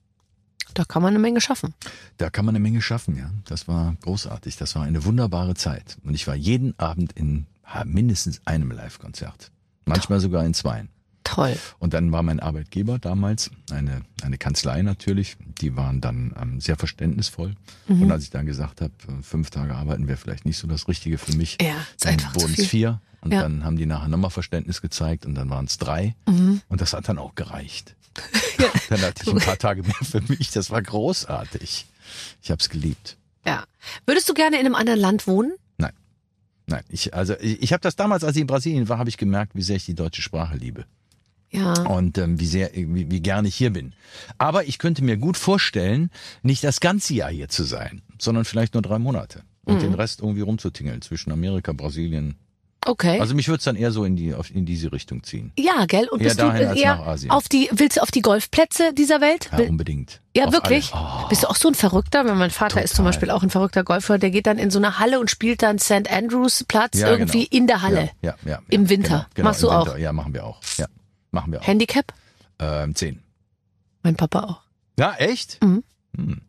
Da kann man eine Menge schaffen. Da kann man eine Menge schaffen, ja. Das war großartig. Das war eine wunderbare Zeit. Und ich war jeden Abend in mindestens einem Live-Konzert. Manchmal sogar in zweien. Toll. Und dann war mein Arbeitgeber damals, eine, eine Kanzlei natürlich, die waren dann ähm, sehr verständnisvoll. Mhm. Und als ich dann gesagt habe, fünf Tage arbeiten wäre vielleicht nicht so das Richtige für mich, Ja, ist dann einfach zu wurden viel. es vier. Und Ja. dann haben die nachher nochmal Verständnis gezeigt und dann waren es drei. Mhm. Und das hat dann auch gereicht. Dann hatte ich ein paar Tage mehr für mich. Das war großartig. Ich habe es geliebt. Ja. Würdest du gerne in einem anderen Land wohnen? Nein. Nein, ich, also ich, ich habe das damals, als ich in Brasilien war, habe ich gemerkt, wie sehr ich die deutsche Sprache liebe. Ja. Und ähm, wie sehr, wie, wie gerne ich hier bin. Aber ich könnte mir gut vorstellen, nicht das ganze Jahr hier zu sein, sondern vielleicht nur drei Monate. Und Mhm. den Rest irgendwie rumzutingeln zwischen Amerika, Brasilien. Okay. Also mich würde es dann eher so in die auf, in diese Richtung ziehen. ja, gell? Und eher bist du dahin als eher nach Asien. auf die, willst du auf die Golfplätze dieser Welt? Ja, Will- unbedingt. Ja, Auf wirklich? alle. Oh, Bist du auch so ein Verrückter? Wenn mein Vater ist zum Total. Beispiel auch ein verrückter Golfer, der geht dann in so eine Halle und spielt dann Sankt Andrews Platz Ja, irgendwie genau. in der Halle. Ja, ja, ja, Im ja, Winter. Genau, genau, Machst im du auch? Winter. Ja, machen wir auch. Ja, machen wir auch. Handicap? Ähm, zehn. Mein Papa auch. Ja, echt? Mhm. Hm,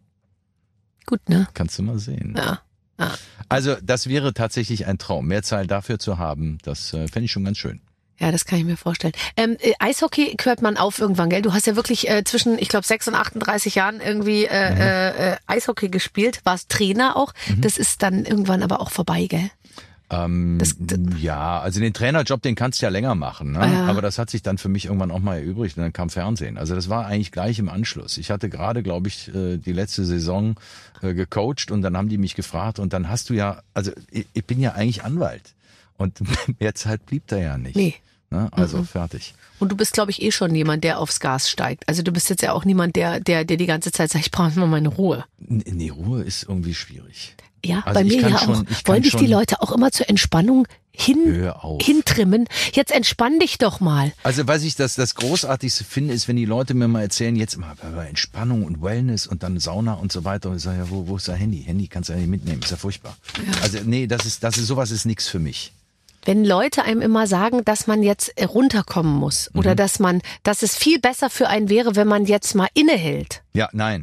Gut, ne? kannst du mal sehen. Ja. ja. Also das wäre tatsächlich ein Traum. Mehrzahl dafür zu haben, das äh, fände ich schon ganz schön. Ja, das kann ich mir vorstellen. Ähm, äh, Eishockey hört man auf irgendwann, gell? Du hast ja wirklich äh, zwischen, ich glaube, sechs und achtunddreißig Jahren irgendwie äh, Mhm. äh, äh, Eishockey gespielt, warst Trainer auch. Mhm. Das ist dann irgendwann aber auch vorbei, gell? Ähm, Das- das- ja, also den Trainerjob, den kannst du ja länger machen, ne? Ja. Aber das hat sich dann für mich irgendwann auch mal erübrigt und dann kam Fernsehen. Also das war eigentlich gleich im Anschluss. Ich hatte gerade, glaube ich, äh, die letzte Saison äh, gecoacht und dann haben die mich gefragt und dann hast du ja, also ich, ich bin ja eigentlich Anwalt und mehr Zeit blieb da ja nicht. Nee. Ne? Also Mhm. fertig. Und du bist, glaube ich, eh schon jemand, der aufs Gas steigt. Also du bist jetzt ja auch niemand, der, der, der die ganze Zeit sagt, ich brauche mal meine Ruhe. N- Nee, Ruhe ist irgendwie schwierig. Ja, Also bei ich mir kann ja schon- auch. ich kann Wollen dich die schon- Leute auch immer zur Entspannung hin, Hör auf. hintrimmen? Jetzt entspann dich doch mal. Also was ich das, das Großartigste finde, ist, wenn die Leute mir mal erzählen, jetzt mal bei Entspannung und Wellness und dann Sauna und so weiter. Und ich sage, ja, wo, wo ist dein Handy? Handy kannst du ja nicht mitnehmen, ist ja furchtbar. Also nee, das ist, das ist, sowas ist nichts für mich. Wenn Leute einem immer sagen, dass man jetzt äh, runterkommen muss Mhm. oder dass man, dass es viel besser für einen wäre, wenn man jetzt mal innehält. Ja, nein.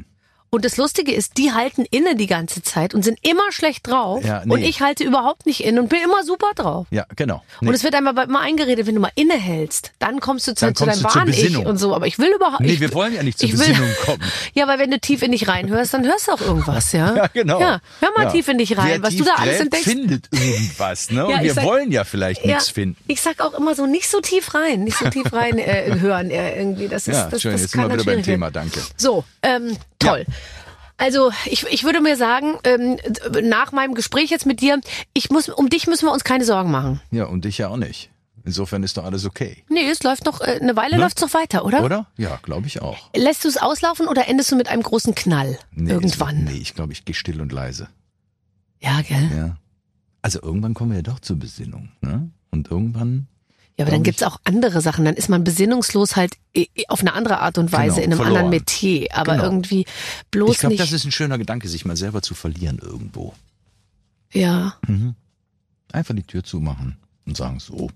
Und das Lustige ist, die halten inne die ganze Zeit und sind immer schlecht drauf. Ja, nee. Und ich halte überhaupt nicht inne und bin immer super drauf. Ja, genau. Nee. Und es wird einem aber immer eingeredet, wenn du mal innehältst, dann kommst du zu, Dann zu kommst deinem du zur wahren Ich Besinnung. und so. Aber ich will überhaupt Nee, ich, wir wollen ja nicht zur ich will- Besinnung kommen. Ja, weil wenn du tief in dich reinhörst, dann hörst du auch irgendwas, ja? Ja, genau. Ja, hör mal Ja. tief in dich rein, Wer was tief du da alles gräbt, entdeckst. findet irgendwas, ne? Und Ja, ich wir sag- wollen ja vielleicht Ja, nichts finden. ich sag auch immer so, nicht so tief rein, nicht so tief rein äh, hören äh, irgendwie. Das ist, Ja, das, schön, das jetzt sind kann wir wieder beim natürlich- Thema, danke. So, ähm, toll. Also ich, ich würde mir sagen, ähm, nach meinem Gespräch jetzt mit dir, ich muss, um dich müssen wir uns keine Sorgen machen. Ja, und dich ja auch nicht. Insofern ist doch alles okay. Nee, es läuft noch, äh, eine Weile Ne? läuft es noch weiter, oder? Oder? Ja, glaube ich auch. Lässt du es auslaufen oder endest du mit einem großen Knall Nee, irgendwann? Es, nee, ich glaube, ich gehe still und leise. Ja, gell? Ja. Also irgendwann kommen wir ja doch zur Besinnung. Ne? Und irgendwann. Ja, aber dann glaub gibt's auch andere Sachen. Dann ist man besinnungslos halt äh, auf eine andere Art und Weise Genau, in einem verloren. anderen Metier. Aber Genau. irgendwie bloß Ich glaube, nicht. das ist ein schöner Gedanke, sich mal selber zu verlieren irgendwo. Ja. Mhm. Einfach die Tür zumachen und sagen, so,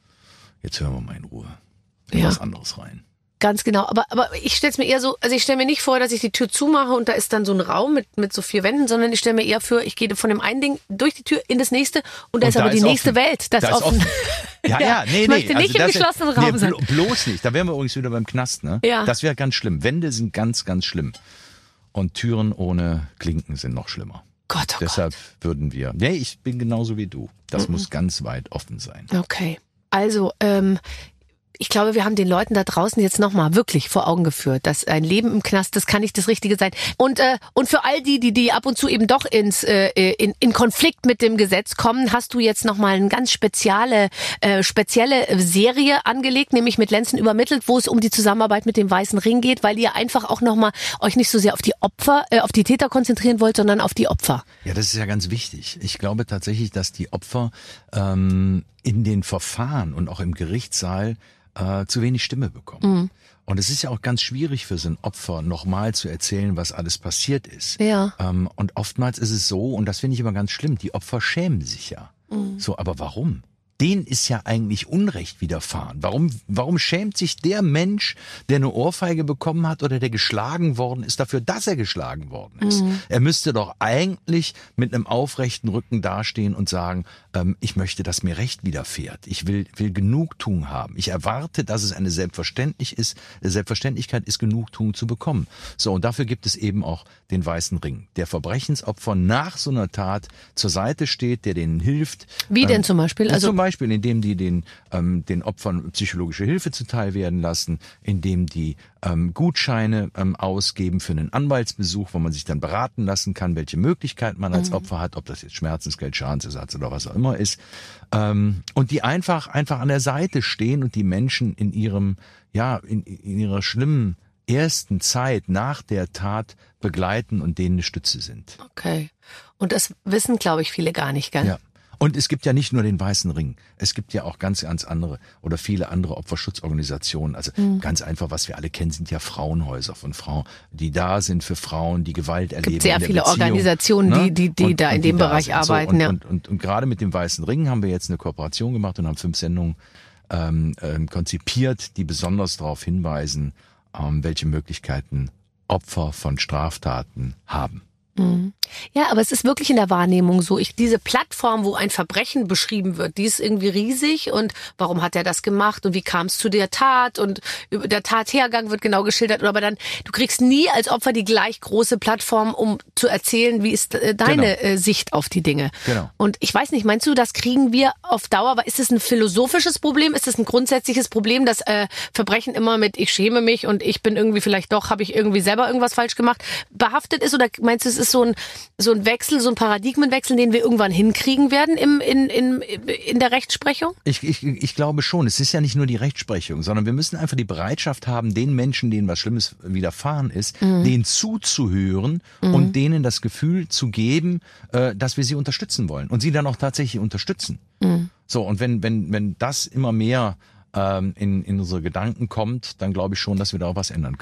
jetzt hören wir mal in Ruhe. In Ja. was anderes rein. Ganz genau, aber aber ich stelle es mir eher so, also ich stelle mir nicht vor, dass ich die Tür zumache und da ist dann so ein Raum mit mit so vier Wänden, sondern ich stelle mir eher vor, ich gehe von dem einen Ding durch die Tür in das nächste und da Und ist da aber die ist nächste offen. Welt, das Da ist ist offen. offen. Ja, Ja, ja, nee, ich nee. möchte nicht im das- geschlossenen Raum nee, sein. blo- bloß nicht. Da wären wir übrigens wieder beim Knast, ne? Ja. Das wäre ganz schlimm. Wände sind ganz, ganz schlimm. Und Türen ohne Klinken sind noch schlimmer. Gott, oh Deshalb würden wir, nee, ich bin genauso wie du. Das muss ganz weit offen sein. Gott. Okay, also ähm, ich glaube, wir haben den Leuten da draußen jetzt nochmal wirklich vor Augen geführt, dass ein Leben im Knast, das kann nicht das Richtige sein. Und äh, und für all die, die die ab und zu eben doch ins äh, in, in Konflikt mit dem Gesetz kommen, hast du jetzt nochmal eine ganz spezielle äh, spezielle Serie angelegt, nämlich mit Lenzen übermittelt, wo es um die Zusammenarbeit mit dem Weißen Ring geht, weil ihr einfach auch nochmal euch nicht so sehr auf die Opfer, äh, auf die Täter konzentrieren wollt, sondern auf die Opfer. Ja, das ist ja ganz wichtig. Ich glaube tatsächlich, dass die Opfer ähm, in den Verfahren und auch im Gerichtssaal äh, zu wenig Stimme bekommen. Mhm. Und es ist ja auch ganz schwierig für so ein Opfer, nochmal zu erzählen, was alles passiert ist. Ja. Ähm, und oftmals ist es so, und das finde ich immer ganz schlimm, die Opfer schämen sich ja. Mhm. So, aber warum? Denen ist ja eigentlich Unrecht widerfahren. Warum, warum schämt sich der Mensch, der eine Ohrfeige bekommen hat oder der geschlagen worden ist, dafür, dass er geschlagen worden ist? Mhm. Er müsste doch eigentlich mit einem aufrechten Rücken dastehen und sagen, ähm, ich möchte, dass mir Recht widerfährt. Ich will, will Genugtuung haben. Ich erwarte, dass es eine Selbstverständlich ist, Selbstverständlichkeit ist, Genugtuung zu bekommen. So, und dafür gibt es eben auch den Weißen Ring, der Verbrechensopfer nach so einer Tat zur Seite steht, der denen hilft. Wie denn Ähm, zum Beispiel? ja, Also zum Beispiel, indem die den, ähm, den Opfern psychologische Hilfe zuteil werden lassen, indem die ähm, Gutscheine ähm, ausgeben für einen Anwaltsbesuch, wo man sich dann beraten lassen kann, welche Möglichkeiten man als Opfer hat, ob das jetzt Schmerzensgeld, Schadensersatz oder was auch immer ist. Ähm, und die einfach einfach an der Seite stehen und die Menschen in ihrem, ja, in, in ihrer schlimmen ersten Zeit nach der Tat begleiten und denen eine Stütze sind. okay. Und das wissen, glaube ich, viele gar nicht, gell? Ja. Und es gibt ja nicht nur den Weißen Ring. Es gibt ja auch ganz, ganz andere oder viele andere Opferschutzorganisationen. Also ganz einfach, was wir alle kennen, sind ja Frauenhäuser von Frauen, die da sind für Frauen, die Gewalt erleben. Gibt sehr in der viele Beziehung, Organisationen, ne? die, die, die Und- da und in die dem da Bereich sind. So, arbeiten, und, ja. Und, und, und gerade mit dem Weißen Ring haben wir jetzt eine Kooperation gemacht und haben fünf Sendungen ähm, ähm, konzipiert, die besonders darauf hinweisen, ähm, welche Möglichkeiten Opfer von Straftaten haben. Ja, aber es ist wirklich in der Wahrnehmung so. Ich, diese Plattform, wo ein Verbrechen beschrieben wird, die ist irgendwie riesig. Und warum hat er das gemacht? Und wie kam es zu der Tat? Und über der Tathergang wird genau geschildert. Aber dann, du kriegst nie als Opfer die gleich große Plattform, um zu erzählen, wie ist äh, deine Genau. äh, Sicht auf die Dinge. Genau. Und ich weiß nicht, meinst du, das kriegen wir auf Dauer? Aber ist es ein philosophisches Problem? Ist es ein grundsätzliches Problem, dass äh, Verbrechen immer mit ich schäme mich und ich bin irgendwie vielleicht doch, habe ich irgendwie selber irgendwas falsch gemacht, behaftet ist? Oder meinst du, es ist so ein so ein Wechsel, so ein Paradigmenwechsel, den wir irgendwann hinkriegen werden im, in, in, in der Rechtsprechung? Ich, ich, ich glaube schon. Es ist ja nicht nur die Rechtsprechung, sondern wir müssen einfach die Bereitschaft haben, den Menschen, denen was Schlimmes widerfahren ist, mhm. denen zuzuhören mhm. und denen das Gefühl zu geben, äh, dass wir sie unterstützen wollen und sie dann auch tatsächlich unterstützen. Mhm. So, und wenn, wenn, wenn das immer mehr ähm, in, in unsere Gedanken kommt, dann glaube ich schon, dass wir da auch was ändern können.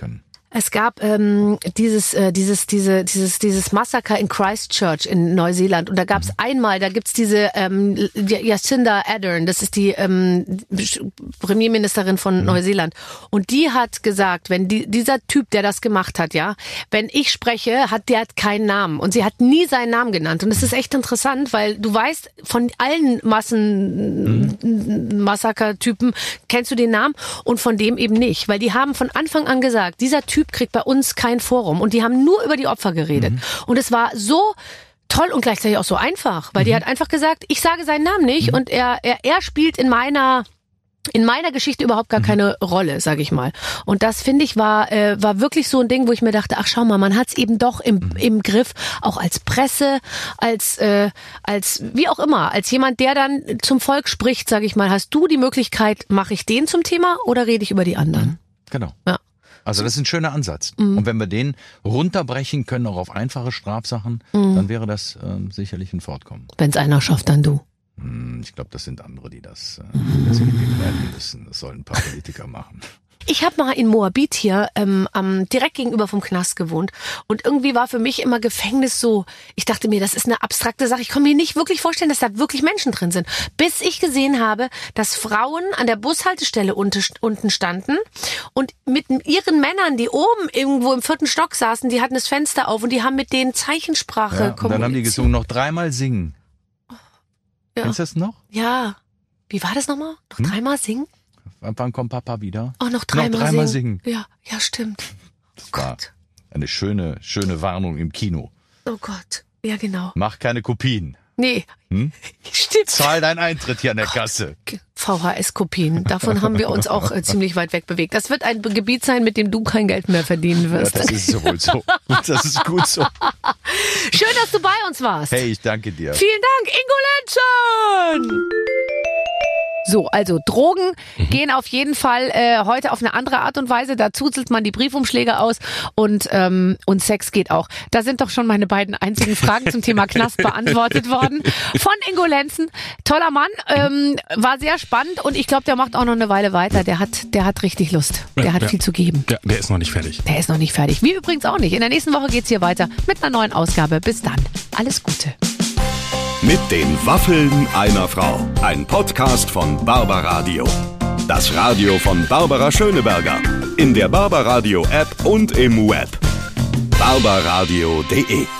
Es gab ähm, dieses, äh, dieses, diese, dieses, dieses Massaker in Christchurch in Neuseeland und da gab es einmal, da gibt's diese ähm, Jacinda Ardern, das ist die ähm, Premierministerin von mhm. Neuseeland und die hat gesagt, wenn die, dieser Typ, der das gemacht hat, ja, wenn ich spreche, hat der hat keinen Namen und sie hat nie seinen Namen genannt und es ist echt interessant, weil du weißt, von allen Massen mhm. Massaker-Typen kennst du den Namen und von dem eben nicht, weil die haben von Anfang an gesagt, dieser Typ kriegt bei uns kein Forum und die haben nur über die Opfer geredet. Mhm. Und es war so toll und gleichzeitig auch so einfach, weil mhm. die hat einfach gesagt, ich sage seinen Namen nicht mhm. und er, er, er spielt in meiner in meiner Geschichte überhaupt gar keine Rolle, sage ich mal. Und das, finde ich, war äh, war wirklich so ein Ding, wo ich mir dachte, ach schau mal, man hat es eben doch im mhm. im Griff, auch als Presse, als äh, als wie auch immer, als jemand, der dann zum Volk spricht, sage ich mal, hast du die Möglichkeit, mache ich den zum Thema oder rede ich über die anderen? Genau. Ja. Also das ist ein schöner Ansatz. Mhm. Und wenn wir den runterbrechen können, auch auf einfache Strafsachen, mhm. dann wäre das ähm, sicherlich ein Fortkommen. Wenn es einer schafft, dann du. Hm, ich glaube, das sind andere, die das, äh, die das irgendwie werden müssen. Das sollen ein paar Politiker machen. Ich habe mal in Moabit hier ähm, am direkt gegenüber vom Knast gewohnt und irgendwie war für mich immer Gefängnis so, ich dachte mir, das ist eine abstrakte Sache, ich kann mir nicht wirklich vorstellen, dass da wirklich Menschen drin sind, bis ich gesehen habe, dass Frauen an der Bushaltestelle unten standen und mit ihren Männern, die oben irgendwo im vierten Stock saßen, die hatten das Fenster auf und die haben mit denen Zeichensprache ja, kommuniziert. Und dann haben die gesungen, noch dreimal singen. Ja. Kennst du das noch? Ja. Wie war das nochmal? Noch hm? dreimal singen? Wann kommt Papa wieder? Oh, noch dreimal, noch dreimal singen. singen. Ja, ja, stimmt. Das oh war Gott. Eine schöne, schöne Warnung im Kino. Oh Gott, ja genau. Mach keine Kopien. Nee, hm? Stimmt. Zahl deinen Eintritt hier an der Kasse. V H S-Kopien, davon haben wir uns auch äh, ziemlich weit weg bewegt. Das wird ein Gebiet sein, mit dem du kein Geld mehr verdienen wirst. Ja, das ist wohl so. Das ist gut so. Schön, dass du bei uns warst. Hey, ich danke dir. Vielen Dank, Ingo Lenzen. So, also Drogen mhm. gehen auf jeden Fall äh, heute auf eine andere Art und Weise. Da zuzelt man die Briefumschläge aus und ähm, und Sex geht auch. Da sind doch schon meine beiden einzigen Fragen zum Thema Knast beantwortet worden. Von Ingo Lenzen. Toller Mann, ähm, war sehr spannend und ich glaube, der macht auch noch eine Weile weiter. Der hat, der hat richtig Lust. Der ja, hat ja. viel zu geben. Ja, der ist noch nicht fertig. Der ist noch nicht fertig. Wir übrigens auch nicht. In der nächsten Woche geht's hier weiter mit einer neuen Ausgabe. Bis dann. Alles Gute. Mit den Waffeln einer Frau. Ein Podcast von Barbaradio. Das Radio von Barbara Schöneberger. In der Barbaradio App und im Web. barbaradio punkt de